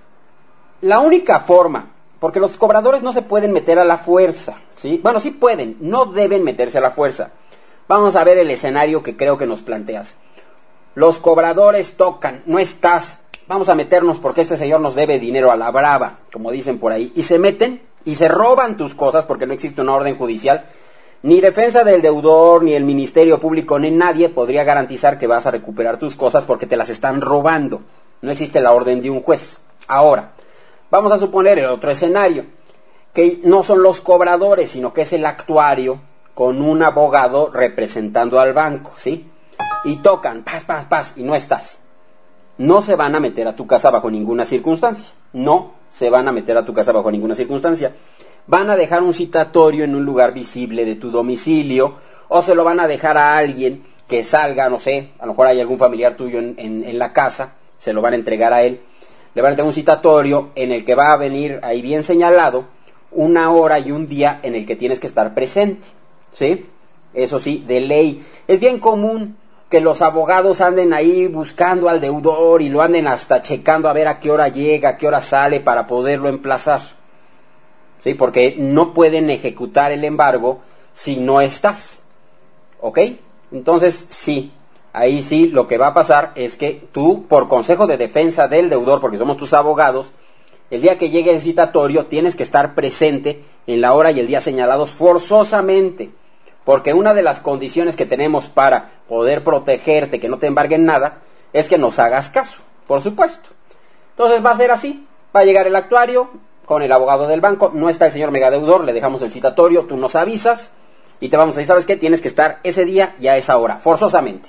La única forma, porque los cobradores no se pueden meter a la fuerza, ¿sí? Bueno, sí pueden, no deben meterse a la fuerza. Vamos a ver el escenario que creo que nos planteas. Los cobradores tocan, no estás. Vamos a meternos porque este señor nos debe dinero a la brava, como dicen por ahí. Y se meten y se roban tus cosas porque no existe una orden judicial. Ni defensa del deudor, ni el Ministerio Público, ni nadie podría garantizar que vas a recuperar tus cosas porque te las están robando. No existe la orden de un juez. Ahora, vamos a suponer el otro escenario, que no son los cobradores, sino que es el actuario con un abogado representando al banco, ¿sí? Y tocan, paz, y no estás. No se van a meter a tu casa bajo ninguna circunstancia. No se van a meter a tu casa bajo ninguna circunstancia. Van a dejar un citatorio en un lugar visible de tu domicilio, o se lo van a dejar a alguien que salga, no sé, a lo mejor hay algún familiar tuyo en la casa, se lo van a entregar a él. Le van a entregar un citatorio en el que va a venir ahí bien señalado una hora y un día en el que tienes que estar presente, ¿sí? Eso sí, de ley. Es bien común que los abogados anden ahí buscando al deudor y lo anden hasta checando a ver a qué hora llega, a qué hora sale para poderlo emplazar, ¿sí? Porque no pueden ejecutar el embargo si no estás, ¿ok? Entonces, sí, ahí sí lo que va a pasar es que tú, por consejo de defensa del deudor, porque somos tus abogados, el día que llegue el citatorio tienes que estar presente en la hora y el día señalados forzosamente. Porque una de las condiciones que tenemos para poder protegerte, que no te embarguen nada, es que nos hagas caso, por supuesto. Entonces va a ser así, va a llegar el actuario con el abogado del banco, no está el señor megadeudor, le dejamos el citatorio, tú nos avisas y te vamos a decir, ¿sabes qué? Tienes que estar ese día y a esa hora, forzosamente.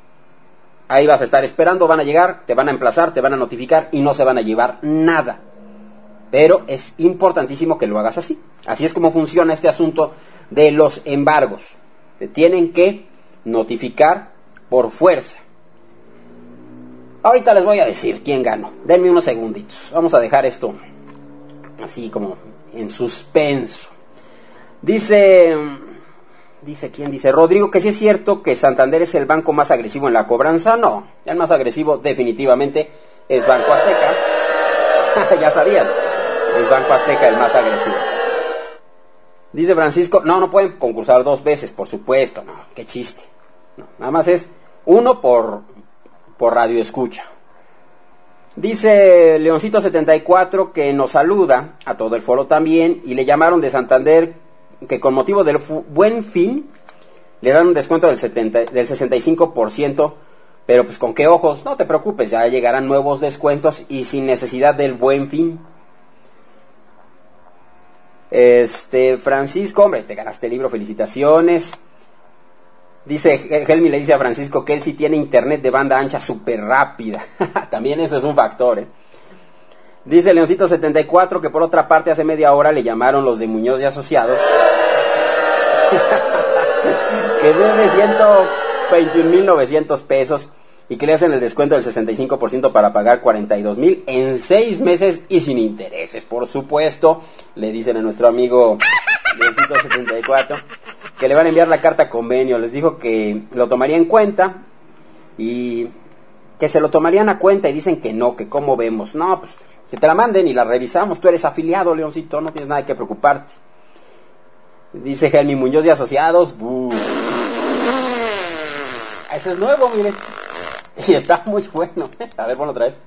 Ahí vas a estar esperando, van a llegar, te van a emplazar, te van a notificar y no se van a llevar nada. Pero es importantísimo que lo hagas así. Así es como funciona este asunto de los embargos. Te tienen que notificar por fuerza. Ahorita les voy a decir quién ganó. Denme unos segunditos. Vamos a dejar esto así como en suspenso. Dice ¿quién? Dice Rodrigo que sí es cierto que Santander es el banco más agresivo en la cobranza. No, el más agresivo definitivamente es Banco Azteca. Ya sabían. Es Banco Azteca el más agresivo. Dice Francisco, no pueden concursar 2 veces, por supuesto, no, qué chiste. No, nada más es uno por radio escucha. Dice Leoncito74 que nos saluda, a todo el foro también, y le llamaron de Santander que con motivo del Buen Fin le dan un descuento del 65%, pero pues con qué ojos, no te preocupes, ya llegarán nuevos descuentos y sin necesidad del Buen Fin. Francisco, hombre, te ganaste el libro, felicitaciones. Dice Helmi, le dice a Francisco que él sí tiene internet de banda ancha súper rápida. También eso es un factor, ¿eh? Dice Leoncito74 que por otra parte hace media hora le llamaron los de Muñoz y Asociados que debe 121,900 pesos y que le hacen el descuento del 65% para pagar 42,000 en 6 meses y sin intereses, por supuesto. Le dicen a nuestro amigo Leoncito74 que le van a enviar la carta convenio. Les dijo que lo tomaría en cuenta y que se lo tomarían a cuenta y dicen que no, que cómo vemos. No, pues que te la manden y la revisamos. Tú eres afiliado, Leoncito, no tienes nada que preocuparte. Dice Helmi Muñoz y Asociados. Ese es nuevo, mire. Y está muy bueno. A ver, ponlo otra vez.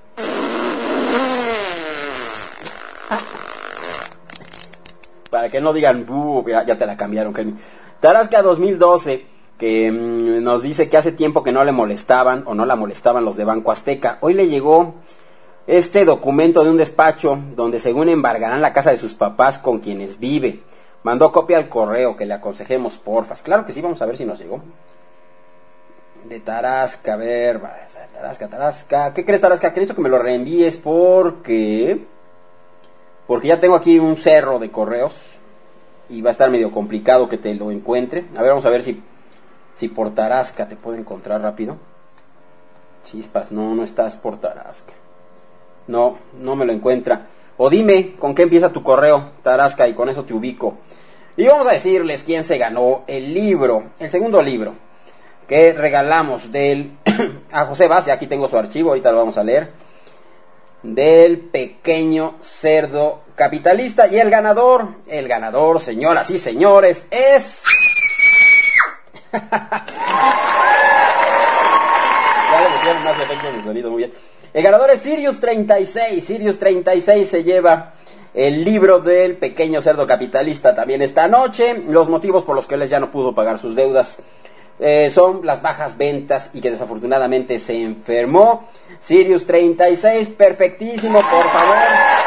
Para que no digan, ya te la cambiaron, Helmi. Tarasca 2012, que nos dice que hace tiempo que no le molestaban o no la molestaban los de Banco Azteca. Hoy le llegó este documento de un despacho donde según embargarán la casa de sus papás con quienes vive. Mandó copia al correo, que le aconsejemos porfas. Claro que sí, vamos a ver si nos llegó. De Tarasca, a ver, Tarasca. ¿Qué crees, Tarasca? Que necesito que me lo reenvíes porque ya tengo aquí un cerro de correos y va a estar medio complicado que te lo encuentre. A ver, vamos a ver si por Tarasca te puedo encontrar rápido. Chispas, no estás por Tarasca. No me lo encuentra. O dime con qué empieza tu correo, Tarasca, y con eso te ubico. Y vamos a decirles quién se ganó el segundo libro que regalamos a José Vaz, y aquí tengo su archivo, ahorita lo vamos a leer, del Pequeño Cerdo Capitalista. Y el ganador, señoras y señores, es... Ya le metieron más efectos de sonido, muy bien. El ganador es Sirius 36. Sirius 36 se lleva el libro del Pequeño Cerdo Capitalista también esta noche. Los motivos por los que él ya no pudo pagar sus deudas son las bajas ventas y que desafortunadamente se enfermó. Sirius 36, perfectísimo, por favor.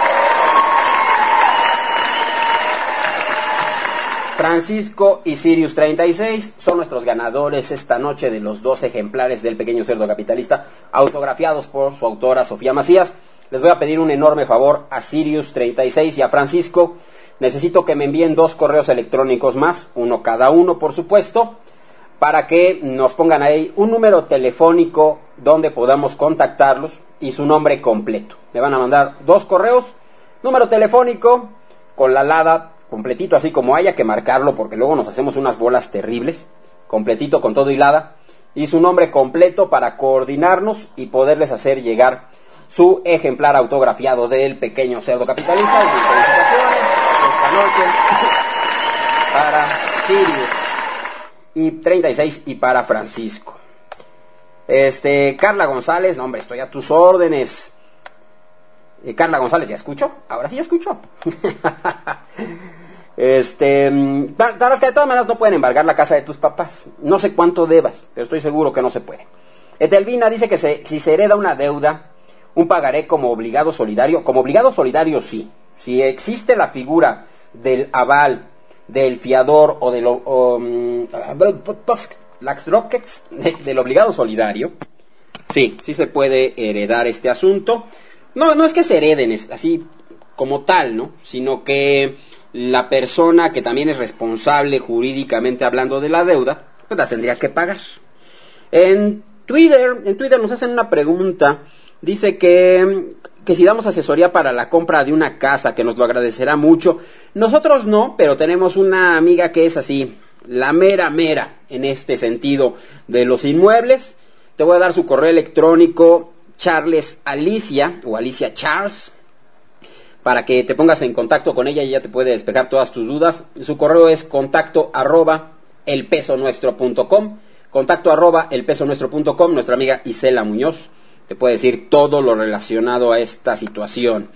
Francisco y Sirius 36 son nuestros ganadores esta noche de los 2 ejemplares del Pequeño Cerdo Capitalista, autografiados por su autora Sofía Macías. Les voy a pedir un enorme favor a Sirius 36 y a Francisco. Necesito que me envíen 2 correos electrónicos más, uno cada uno, por supuesto, para que nos pongan ahí un número telefónico donde podamos contactarlos y su nombre completo. Me van a mandar 2 correos, número telefónico con la LADA completito, así como haya que marcarlo, porque luego nos hacemos unas bolas terribles, completito con todo hilada, y su nombre completo para coordinarnos y poderles hacer llegar su ejemplar autografiado del Pequeño Cerdo Capitalista. Y felicitaciones esta noche para Sirius y 36 y para Francisco. Carla González, no hombre, estoy a tus órdenes. Carla González, ¿ya escucho? Ahora sí ya escucho. Tarasca, de todas maneras no pueden embargar la casa de tus papás. No sé cuánto debas, pero estoy seguro que no se puede. Etelvina dice que si se hereda una deuda, un pagaré como obligado solidario. Como obligado solidario, sí. Si existe la figura del aval, del fiador o del obligado solidario, sí se puede heredar este asunto. No es que se hereden así como tal, ¿no? Sino que la persona que también es responsable jurídicamente hablando de la deuda, pues la tendría que pagar. En Twitter nos hacen una pregunta. Dice que si damos asesoría para la compra de una casa, que nos lo agradecerá mucho. Nosotros no, pero tenemos una amiga que es así, la mera en este sentido de los inmuebles. Te voy a dar su correo electrónico, Charles Alicia o Alicia Charles, para que te pongas en contacto con ella y ella te puede despejar todas tus dudas. Su correo es contacto@elpesonuestro.com, contacto@elpesonuestro.com. Nuestra amiga Isela Muñoz te puede decir todo lo relacionado a esta situación.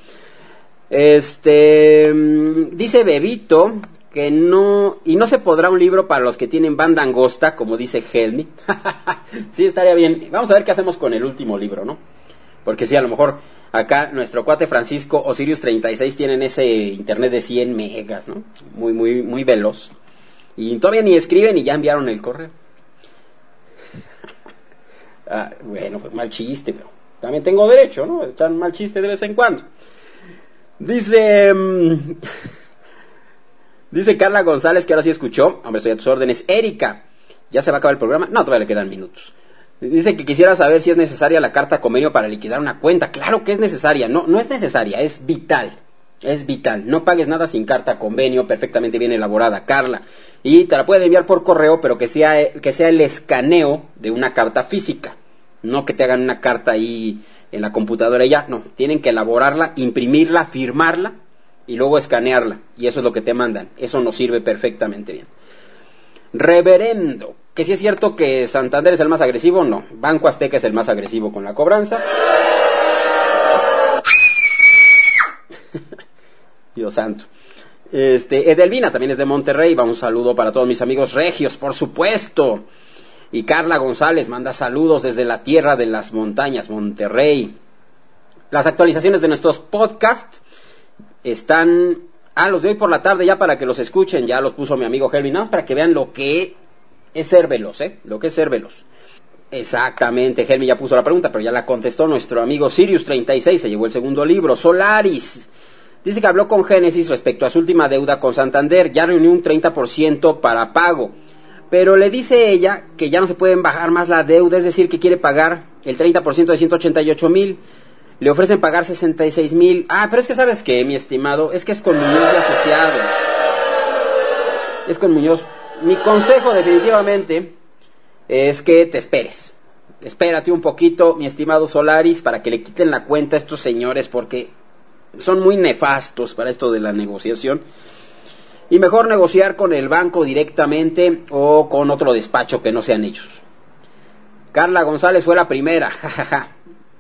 Dice Bebito que no se podrá un libro para los que tienen banda angosta, como dice Helmi. Sí, estaría bien. Vamos a ver qué hacemos con el último libro, ¿no? Porque sí, a lo mejor acá nuestro cuate Francisco o Sirius 36 tienen ese internet de 100 megas, ¿no? Muy veloz. Y todavía ni escriben y ya enviaron el correo. Bueno, pues mal chiste, pero también tengo derecho, ¿no? Echar mal chiste de vez en cuando. Dice Carla González, que ahora sí escuchó. Hombre, estoy a tus órdenes. Erika, ¿ya se va a acabar el programa? No, todavía le quedan minutos. Dice que quisiera saber si es necesaria la carta convenio para liquidar una cuenta. Claro que es necesaria. No es necesaria, es vital. Es vital. No pagues nada sin carta convenio, perfectamente bien elaborada, Carla. Y te la pueden enviar por correo, pero que sea el escaneo de una carta física. No que te hagan una carta ahí en la computadora y ya. No, tienen que elaborarla, imprimirla, firmarla y luego escanearla. Y eso es lo que te mandan. Eso nos sirve perfectamente bien. Reverendo, que si es cierto que Santander es el más agresivo, no. Banco Azteca es el más agresivo con la cobranza. Dios santo. Edelvina también es de Monterrey. Va un saludo para todos mis amigos regios, por supuesto. Y Carla González manda saludos desde la tierra de las montañas, Monterrey. Las actualizaciones de nuestros podcasts están... los de hoy por la tarde ya para que los escuchen, ya los puso mi amigo Helvin, nada más para que vean lo que es ser veloz, lo que es ser veloz. Exactamente, Helmi ya puso la pregunta, pero ya la contestó nuestro amigo Sirius36, se llevó el segundo libro. Solaris dice que habló con Génesis respecto a su última deuda con Santander, ya reunió un 30% para pago, pero le dice ella que ya no se pueden bajar más la deuda, es decir, que quiere pagar el 30% de 188,000, le ofrecen pagar 66,000. Pero es que ¿sabes qué, mi estimado? Es que es con Muñoz y Asociados, es con Muñoz. Mi consejo definitivamente es que te esperes. Espérate un poquito, mi estimado Solaris, para que le quiten la cuenta a estos señores, porque son muy nefastos para esto de la negociación. Y mejor negociar con el banco directamente o con otro despacho que no sean ellos. Carla González fue la primera, jajaja.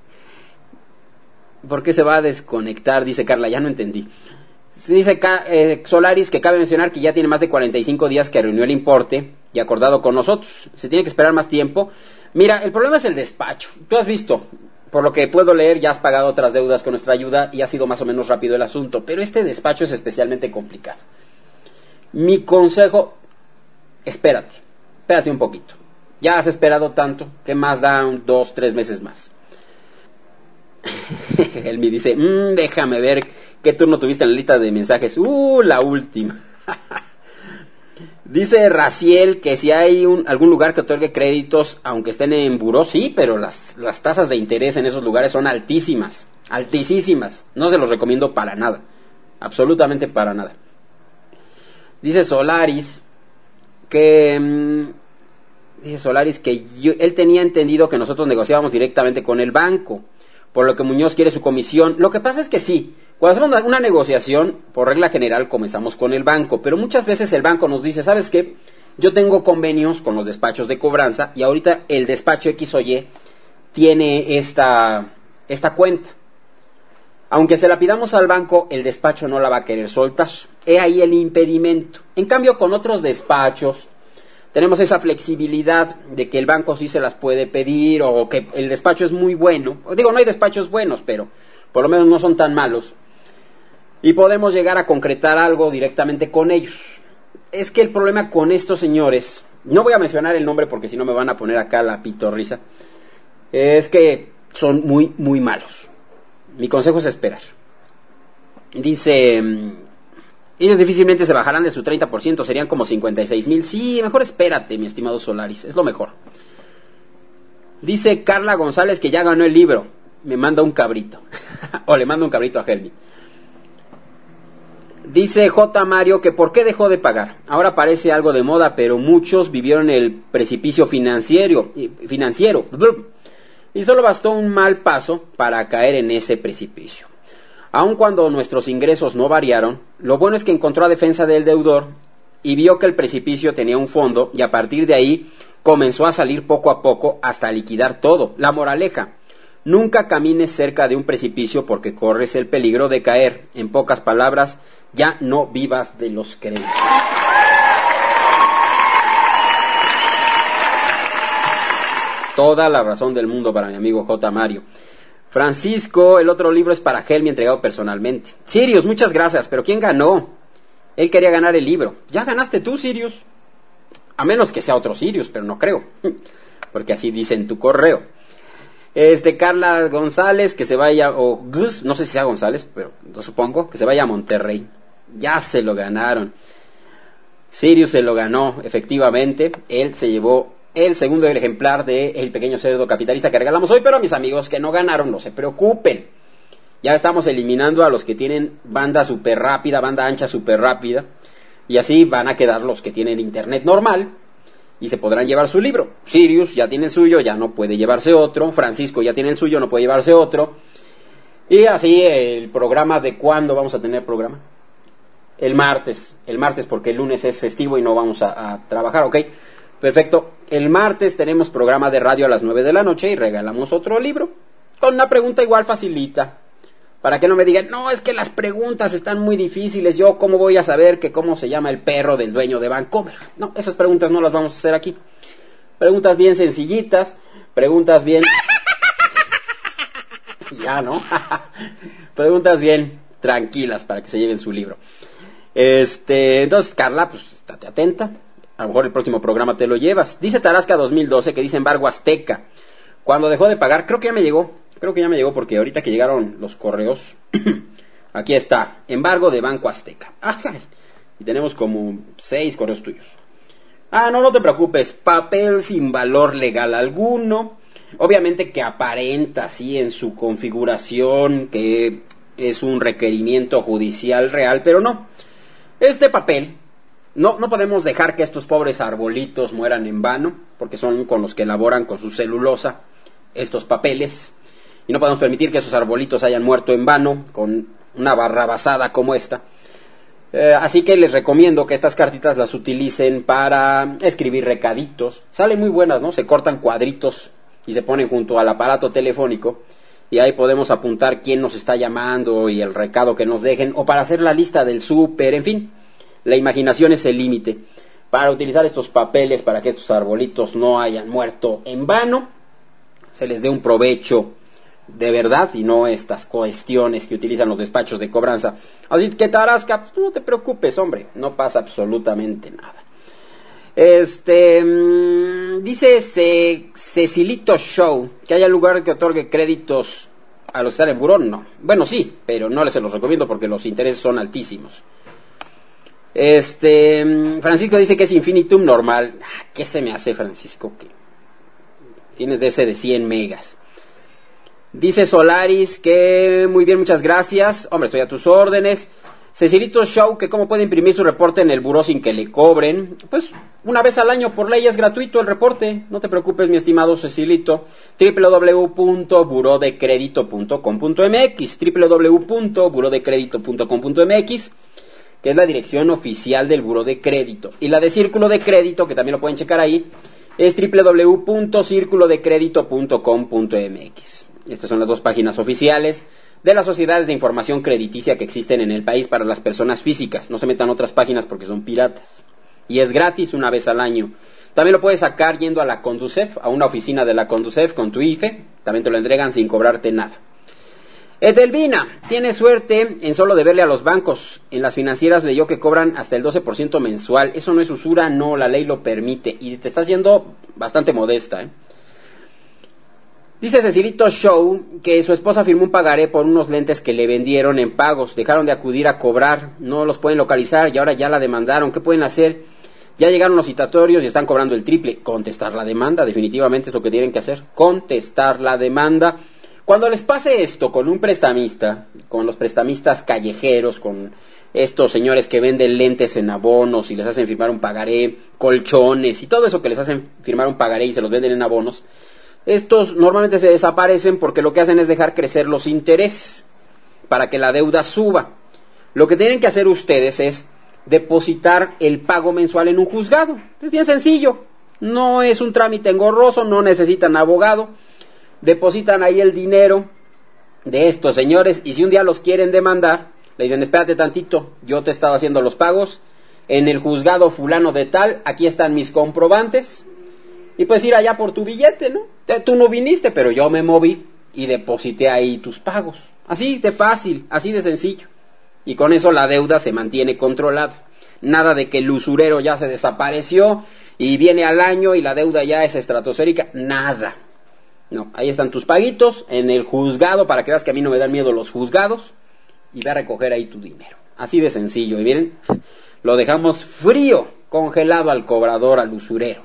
¿Por qué se va a desconectar? Dice Carla, ya no entendí. Dice Solaris que cabe mencionar que ya tiene más de 45 días que reunió el importe y acordado con nosotros. Se tiene que esperar más tiempo. Mira, el problema es el despacho. Tú has visto, por lo que puedo leer, ya has pagado otras deudas con nuestra ayuda y ha sido más o menos rápido el asunto. Pero este despacho es especialmente complicado. Mi consejo, espérate un poquito. Ya has esperado tanto, que más da 2, 3 meses más. Él me dice, déjame ver qué turno tuviste en la lista de mensajes. La última. Dice Raciel que si hay algún lugar que otorgue créditos, aunque estén en buró, sí, pero las tasas de interés en esos lugares son altísimas, altísimas. No se los recomiendo para nada, absolutamente para nada. Dice Solaris que él tenía entendido que nosotros negociábamos directamente con el banco, por lo que Muñoz quiere su comisión. Lo que pasa es que sí, cuando hacemos una negociación, por regla general comenzamos con el banco, pero muchas veces el banco nos dice, ¿sabes qué? Yo tengo convenios con los despachos de cobranza y ahorita el despacho X o Y tiene esta cuenta. Aunque se la pidamos al banco, el despacho no la va a querer soltar. He ahí el impedimento. En cambio, con otros despachos tenemos esa flexibilidad de que el banco sí se las puede pedir, o que el despacho es muy bueno. Digo, no hay despachos buenos, pero por lo menos no son tan malos. Y podemos llegar a concretar algo directamente con ellos. Es que el problema con estos señores, no voy a mencionar el nombre porque si no me van a poner acá la pitorrisa, es que son muy, muy malos. Mi consejo es esperar. Dice... ellos difícilmente se bajarán de su 30%, serían como 56,000. Sí, mejor espérate, mi estimado Solaris, es lo mejor. Dice Carla González que ya ganó el libro. Me manda un cabrito. O le manda un cabrito a Helmi. Dice J. Mario que ¿por qué dejó de pagar? Ahora parece algo de moda, pero muchos vivieron el precipicio financiero. Y solo bastó un mal paso para caer en ese precipicio. Aun cuando nuestros ingresos no variaron, lo bueno es que encontró a defensa del deudor y vio que el precipicio tenía un fondo y a partir de ahí comenzó a salir poco a poco hasta liquidar todo. La moraleja, nunca camines cerca de un precipicio porque corres el peligro de caer. En pocas palabras, ya no vivas de los créditos. Toda la razón del mundo para mi amigo J. Mario. Francisco, el otro libro es para Helmi, entregado personalmente. Sirius, muchas gracias, pero ¿quién ganó? Él quería ganar el libro. Ya ganaste tú, Sirius. A menos que sea otro Sirius, pero no creo. Porque así dice en tu correo. Carla González, que se vaya, o Gus, no sé si sea González, pero lo supongo, que se vaya a Monterrey. Ya se lo ganaron. Sirius se lo ganó, efectivamente. Él se llevó el segundo ejemplar de El Pequeño Cerdo Capitalista que regalamos hoy, pero a mis amigos que no ganaron, no se preocupen. Ya estamos eliminando a los que tienen banda super rápida, banda ancha super rápida, y así van a quedar los que tienen internet normal, y se podrán llevar su libro. Sirius ya tiene el suyo, ya no puede llevarse otro. Francisco ya tiene el suyo, no puede llevarse otro. Y así el programa, ¿de cuándo vamos a tener programa? El martes, porque el lunes es festivo y no vamos a trabajar, ¿ok? Perfecto. El martes tenemos programa de radio a las 9 de la noche y regalamos otro libro con una pregunta igual facilita. Para que no me digan, no, es que las preguntas están muy difíciles. Yo, ¿cómo voy a saber que cómo se llama el perro del dueño de Vancomer? No, esas preguntas no las vamos a hacer aquí. Preguntas bien sencillitas, preguntas bien... Ya, ¿no? Preguntas bien tranquilas para que se lleven su libro. Entonces, Carla, pues estate atenta. A lo mejor el próximo programa te lo llevas. Dice Tarasca 2012 que dice embargo azteca. Cuando dejó de pagar, creo que ya me llegó porque ahorita que llegaron los correos, aquí está, embargo de Banco Azteca. Y tenemos como 6 correos tuyos. No te preocupes, papel sin valor legal alguno. Obviamente que aparenta así en su configuración que es un requerimiento judicial real, pero no. Este papel, no podemos dejar que estos pobres arbolitos mueran en vano, porque son con los que elaboran con su celulosa estos papeles. Y no podemos permitir que esos arbolitos hayan muerto en vano con una barrabasada como esta. Así que les recomiendo que estas cartitas las utilicen para escribir recaditos. Salen muy buenas, ¿no? Se cortan cuadritos y se ponen junto al aparato telefónico. Y ahí podemos apuntar quién nos está llamando y el recado que nos dejen. O para hacer la lista del súper, en fin. La imaginación es el límite. Para utilizar estos papeles para que estos arbolitos no hayan muerto en vano. Se les dé un provecho de verdad y no estas cuestiones que utilizan los despachos de cobranza. Así que Tarasca, pues, no te preocupes, hombre, no pasa absolutamente nada. Dice Cecilito Show que haya lugar que otorgue créditos a los que están en buró. No, bueno sí, pero no les se los recomiendo porque los intereses son altísimos. Francisco dice que es infinitum normal. ¿Qué se me hace, Francisco? Que tienes de ese de 100 megas. Dice Solaris que muy bien, muchas gracias. Hombre, estoy a tus órdenes. Cecilito Show, que cómo puede imprimir su reporte en el buró sin que le cobren. Pues una vez al año por ley es gratuito el reporte. No te preocupes, mi estimado Cecilito. www.burodecredito.com.mx www.burodecredito.com.mx, que es la dirección oficial del Buró de Crédito. Y la de Círculo de Crédito, que también lo pueden checar ahí, es www.circulodecredito.com.mx. Estas son las dos páginas oficiales de las sociedades de información crediticia que existen en el país para las personas físicas. No se metan otras páginas porque son piratas. Y es gratis una vez al año. También lo puedes sacar yendo a la Conducef, a una oficina de la Conducef con tu IFE. También te lo entregan sin cobrarte nada. Edelvina, tiene suerte en solo deberle a los bancos. En las financieras leyó que cobran hasta el 12% mensual. Eso no es usura, no, la ley lo permite. Y te estás yendo bastante modesta, Dice Cecilito Show que su esposa firmó un pagaré por unos lentes que le vendieron en pagos. Dejaron de acudir a cobrar, no los pueden localizar y ahora ya la demandaron. ¿Qué pueden hacer? Ya llegaron los citatorios y están cobrando el triple. Contestar la demanda, definitivamente es lo que tienen que hacer. Contestar la demanda. Cuando les pase esto con un prestamista, con los prestamistas callejeros, con estos señores que venden lentes en abonos y les hacen firmar un pagaré, colchones y todo eso que les hacen firmar un pagaré y se los venden en abonos, estos normalmente se desaparecen porque lo que hacen es dejar crecer los intereses para que la deuda suba. Lo que tienen que hacer ustedes es depositar el pago mensual en un juzgado. Es bien sencillo, no es un trámite engorroso, no necesitan abogado. Depositan ahí el dinero de estos señores y si un día los quieren demandar, le dicen, espérate tantito, yo te he estado haciendo los pagos en el juzgado fulano de tal, aquí están mis comprobantes, y puedes ir allá por tu billete, ¿no? Tú no viniste, pero yo me moví y deposité ahí tus pagos. Así de fácil, así de sencillo. Y con eso la deuda se mantiene controlada. Nada de que el usurero ya se desapareció y viene al año y la deuda ya es estratosférica, nada. No, ahí están tus paguitos en el juzgado para que veas que a mí no me dan miedo los juzgados y ve a recoger ahí tu dinero. Así de sencillo. Y miren, lo dejamos frío, congelado al cobrador, al usurero.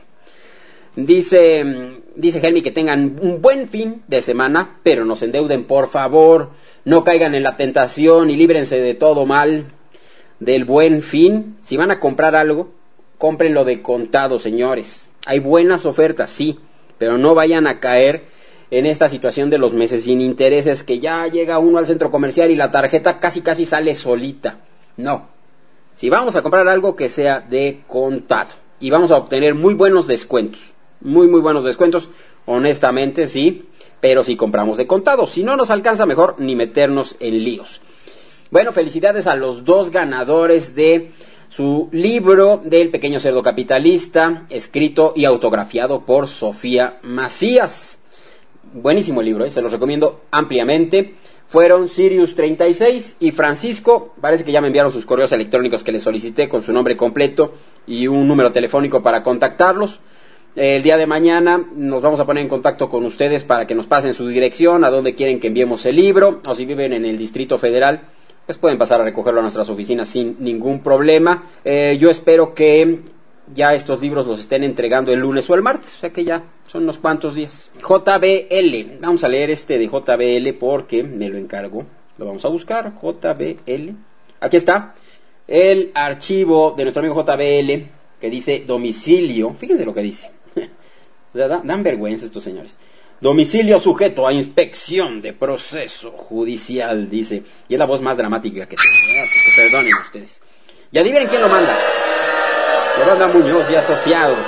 Dice Helmi que tengan un buen fin de semana, pero no se endeuden, por favor. No caigan en la tentación y líbrense de todo mal del Buen Fin. Si van a comprar algo, cómprenlo de contado, señores. Hay buenas ofertas, sí, pero no vayan a caer en esta situación de los meses sin intereses, que ya llega uno al centro comercial y la tarjeta casi sale solita. No, si vamos a comprar algo, que sea de contado y vamos a obtener muy buenos descuentos, muy buenos descuentos, honestamente sí, pero si compramos de contado. Si no nos alcanza, mejor ni meternos en líos. Bueno, felicidades a los dos ganadores de su libro del Pequeño Cerdo Capitalista, escrito y autografiado por Sofía Macías. Buenísimo el libro, se los recomiendo ampliamente. Fueron Sirius 36 y Francisco. Parece que ya me enviaron sus correos electrónicos que les solicité con su nombre completo y un número telefónico para contactarlos. El día de mañana nos vamos a poner en contacto con ustedes para que nos pasen su dirección, a dónde quieren que enviemos el libro, o si viven en el Distrito Federal, pues pueden pasar a recogerlo a nuestras oficinas sin ningún problema. Yo espero que ya estos libros los estén entregando el lunes o el martes, o sea que ya son unos cuantos días. JBL, vamos a leer este de JBL porque me lo encargó. Lo vamos a buscar, JBL. Aquí está el archivo de nuestro amigo JBL que dice domicilio. Fíjense lo que dice. Dan vergüenza estos señores. Domicilio sujeto a inspección de proceso judicial, dice. Y es la voz más dramática que tengo, que perdonen ustedes. Y adivinen quién lo manda. Yolanda Muñoz y Asociados.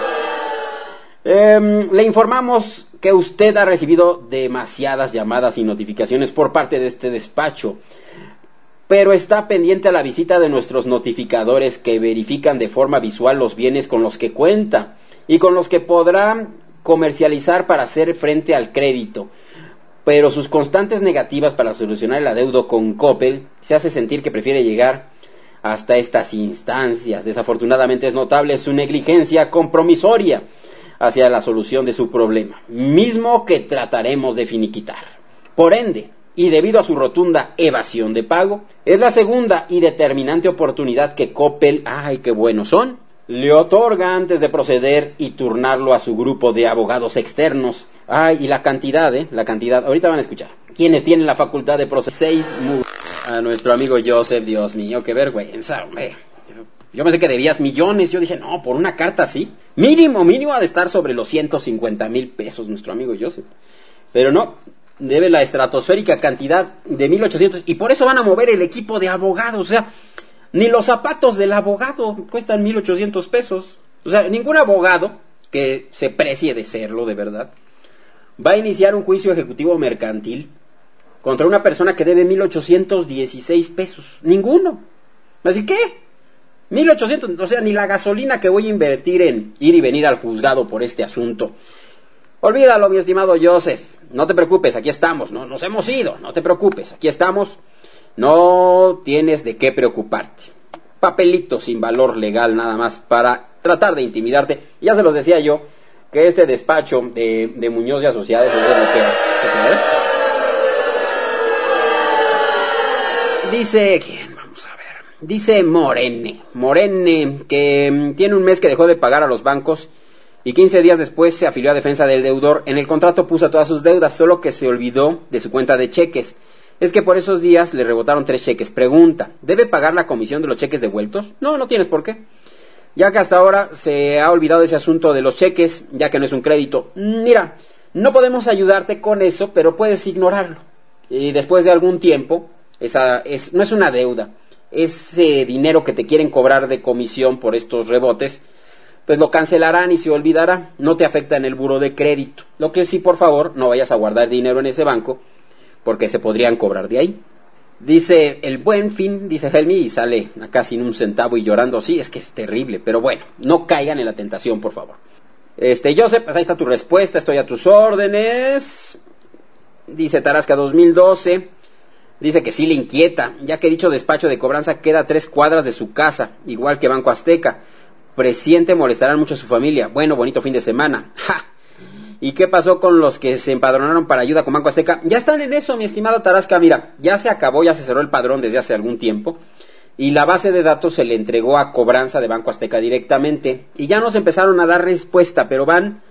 Le informamos que usted ha recibido demasiadas llamadas y notificaciones por parte de este despacho, pero está pendiente a la visita de nuestros notificadores que verifican de forma visual los bienes con los que cuenta y con los que podrá comercializar para hacer frente al crédito. Pero sus constantes negativas para solucionar el adeudo con Coppel se hace sentir que prefiere llegar hasta estas instancias. Desafortunadamente es notable su negligencia compromisoria hacia la solución de su problema, mismo que trataremos de finiquitar. Por ende, y debido a su rotunda evasión de pago, es la segunda y determinante oportunidad que Coppel, ¡ay qué buenos son!, le otorga antes de proceder y turnarlo a su grupo de abogados externos. Ay, y la cantidad, ahorita van a escuchar. Quienes tienen la facultad de procesar a nuestro amigo Joseph, Dios mío, qué vergüenza, hombre. Yo pensé que debías millones, yo dije, no, por una carta así, mínimo ha de estar sobre los 150,000 pesos nuestro amigo Joseph. Pero no, debe la estratosférica cantidad de 1,800, y por eso van a mover el equipo de abogados, o sea, ni los zapatos del abogado cuestan 1,800 pesos. O sea, ningún abogado que se precie de serlo de verdad va a iniciar un juicio ejecutivo mercantil contra una persona que debe 1,816 pesos. Ninguno. Así que 1,800, o sea, ni la gasolina que voy a invertir en ir y venir al juzgado por este asunto. Olvídalo, mi estimado Joseph. No te preocupes, aquí estamos. No nos hemos ido, no te preocupes, aquí estamos. No tienes de qué preocuparte. Papelito sin valor legal nada más para tratar de intimidarte. Ya se los decía yo que este despacho de Muñoz y Asociados es de lo que... Dice... ¿quién? Vamos a ver. Dice Morene, que tiene un mes que dejó de pagar a los bancos y 15 días después se afilió a defensa del deudor. En el contrato puso todas sus deudas, solo que se olvidó de su cuenta de cheques. Es que por esos días le rebotaron 3 cheques. Pregunta, ¿debe pagar la comisión de los cheques devueltos? No tienes por qué. Ya que hasta ahora se ha olvidado ese asunto de los cheques, ya que no es un crédito. Mira, no podemos ayudarte con eso, pero puedes ignorarlo. Y después de algún tiempo, no es una deuda. Ese dinero que te quieren cobrar de comisión por estos rebotes, pues lo cancelarán y se olvidará. No te afecta en el buro de crédito. Lo que sí, por favor, no vayas a guardar dinero en ese banco, porque se podrían cobrar de ahí. Dice el Buen Fin, dice Helmi, y sale acá sin un centavo y llorando. Sí, es que es terrible, pero bueno, no caigan en la tentación, por favor. Joseph, pues ahí está tu respuesta, estoy a tus órdenes. Dice Tarasca 2012, dice que sí le inquieta, ya que dicho despacho de cobranza queda a 3 cuadras de su casa, igual que Banco Azteca. Presiente molestarán mucho a su familia. Bueno, bonito fin de semana. ¡Ja! ¿Y qué pasó con los que se empadronaron para ayuda con Banco Azteca? Ya están en eso, mi estimada Tarasca. Mira, ya se acabó, ya se cerró el padrón desde hace algún tiempo. Y la base de datos se le entregó a cobranza de Banco Azteca directamente. Y ya nos empezaron a dar respuesta, pero van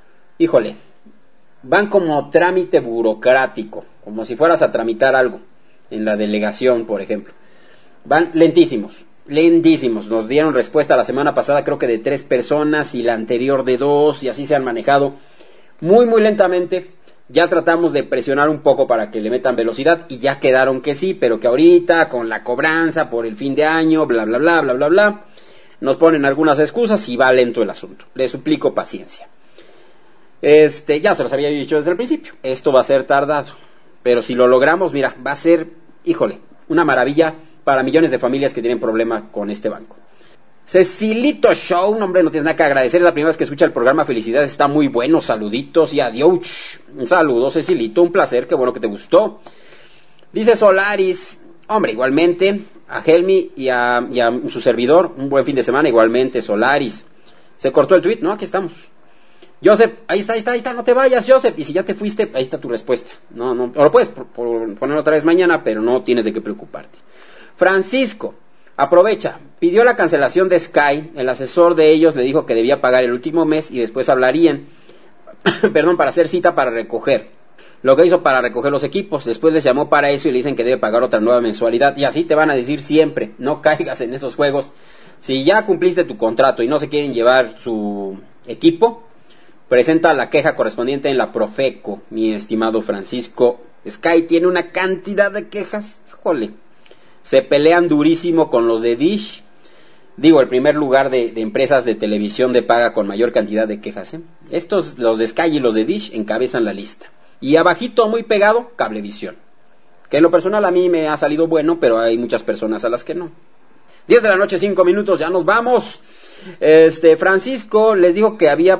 como trámite burocrático. Como si fueras a tramitar algo en la delegación, por ejemplo. Van lentísimos. Nos dieron respuesta la semana pasada, creo que de 3 personas, y la anterior de 2, y así se han manejado. Muy lentamente. Ya tratamos de presionar un poco para que le metan velocidad y ya quedaron que sí, pero que ahorita con la cobranza por el fin de año, bla, nos ponen algunas excusas y va lento el asunto. Les suplico paciencia. Ya se los había dicho desde el principio, esto va a ser tardado, pero si lo logramos, mira, va a ser, una maravilla para millones de familias que tienen problemas con este banco. Cecilito Show, no, hombre, no tienes nada que agradecer, es la primera vez que escucha el programa, felicidades, está muy bueno, saluditos y adiós. Un saludo, Cecilito, un placer, qué bueno que te gustó. Dice Solaris, hombre, igualmente, a Helmi y a su servidor, un buen fin de semana, igualmente, Solaris. Se cortó el tweet, ¿no? Aquí estamos. Joseph, ahí está, no te vayas, Joseph, y si ya te fuiste, ahí está tu respuesta. No, o lo puedes poner otra vez mañana, pero no tienes de qué preocuparte. Francisco, aprovecha, pidió la cancelación de Sky, el asesor de ellos le dijo que debía pagar el último mes y después hablarían, para hacer cita para recoger. Lo que hizo para recoger los equipos, después les llamó para eso y le dicen que debe pagar otra nueva mensualidad, y así te van a decir siempre, no caigas en esos juegos. Si ya cumpliste tu contrato y no se quieren llevar su equipo, presenta la queja correspondiente en la Profeco, mi estimado Francisco. Sky tiene una cantidad de quejas, híjole. Se pelean durísimo con los de Dish. Digo, el primer lugar de empresas de televisión de paga con mayor cantidad de quejas, ¿eh? Estos, los de Sky y los de Dish, encabezan la lista. Y abajito, muy pegado, Cablevisión. Que en lo personal a mí me ha salido bueno, pero hay muchas personas a las que no. 10 de la noche, 5 minutos, ya nos vamos. Francisco les dijo que había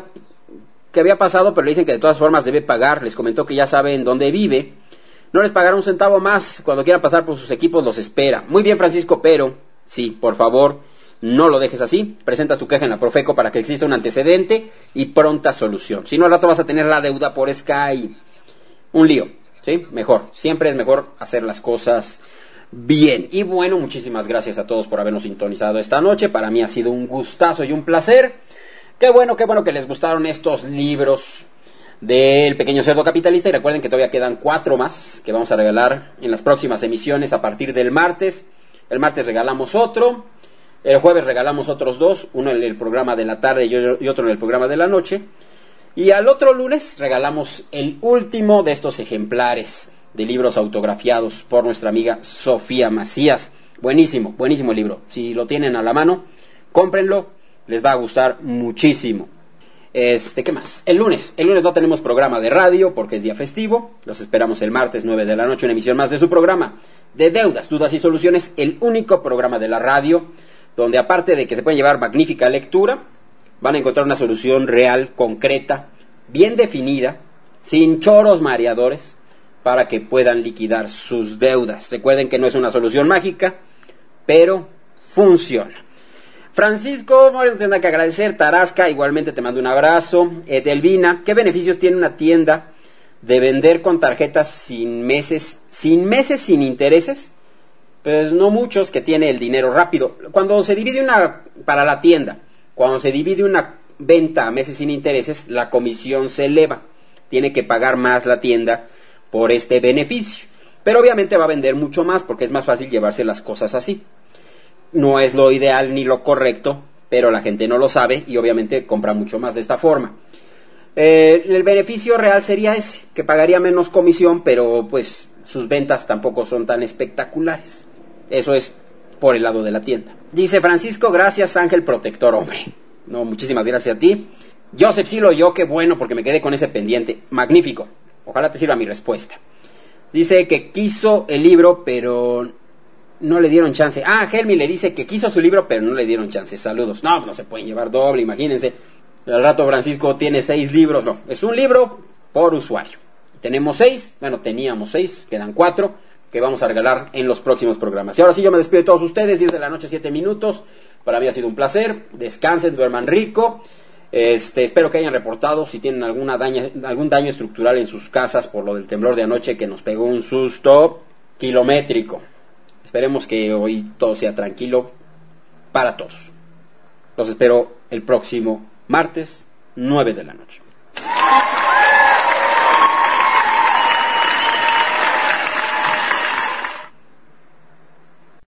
pasado, pero le dicen que de todas formas debe pagar. Les comentó que ya saben dónde vive. No les pagará un centavo más. Cuando quieran pasar por sus equipos los espera. Muy bien, Francisco, pero sí, por favor, no lo dejes así. Presenta tu queja en la Profeco para que exista un antecedente y pronta solución. Si no, al rato vas a tener la deuda por Sky. Un lío, ¿sí? Mejor. Siempre es mejor hacer las cosas bien. Y bueno, muchísimas gracias a todos por habernos sintonizado esta noche. Para mí ha sido un gustazo y un placer. Qué bueno que les gustaron estos libros del Pequeño Cerdo Capitalista, y recuerden que todavía quedan 4 más que vamos a regalar en las próximas emisiones a partir del martes. El martes regalamos otro, el jueves regalamos otros 2, uno en el programa de la tarde y otro en el programa de la noche, y al otro lunes regalamos el último de estos ejemplares de libros autografiados por nuestra amiga Sofía Macías. Buenísimo el libro, si lo tienen a la mano, cómprenlo, les va a gustar muchísimo. ¿Qué más? El lunes no tenemos programa de radio porque es día festivo. Los esperamos el martes 9 de la noche, una emisión más de su programa de Deudas, Dudas y Soluciones, el único programa de la radio donde, aparte de que se pueden llevar magnífica lectura, van a encontrar una solución real, concreta, bien definida, sin choros mareadores, para que puedan liquidar sus deudas. Recuerden que no es una solución mágica, pero funciona. Francisco, no tienes nada que agradecer. Tarasca, igualmente te mando un abrazo. Edelvina, ¿qué beneficios tiene una tienda de vender con tarjetas sin meses sin intereses? Pues no muchos, que tiene el dinero rápido. Cuando se divide para la tienda, cuando se divide una venta a meses sin intereses, la comisión se eleva. Tiene que pagar más la tienda por este beneficio. Pero obviamente va a vender mucho más porque es más fácil llevarse las cosas así. No es lo ideal ni lo correcto, pero la gente no lo sabe y obviamente compra mucho más de esta forma. El beneficio real sería ese, que pagaría menos comisión, pero pues sus ventas tampoco son tan espectaculares. Eso es por el lado de la tienda. Dice Francisco, gracias Ángel Protector, hombre. No, muchísimas gracias a ti. Joseph, sí lo oyó, qué bueno, porque me quedé con ese pendiente. Magnífico. Ojalá te sirva mi respuesta. Dice que quiso el libro, pero no le dieron chance. Helmi le dice que quiso su libro, pero no le dieron chance. Saludos. No se pueden llevar doble, imagínense. Al rato Francisco tiene 6 libros. No, es un libro por usuario. Tenemos 6, teníamos 6, quedan 4 que vamos a regalar en los próximos programas. Y ahora sí, yo me despido de todos ustedes. 10 de la noche, 7 minutos. Para mí ha sido un placer. Descansen, duerman rico. Espero que hayan reportado si tienen algún daño estructural en sus casas por lo del temblor de anoche, que nos pegó un susto kilométrico. Esperemos que hoy todo sea tranquilo para todos. Los espero el próximo martes, 9 de la noche.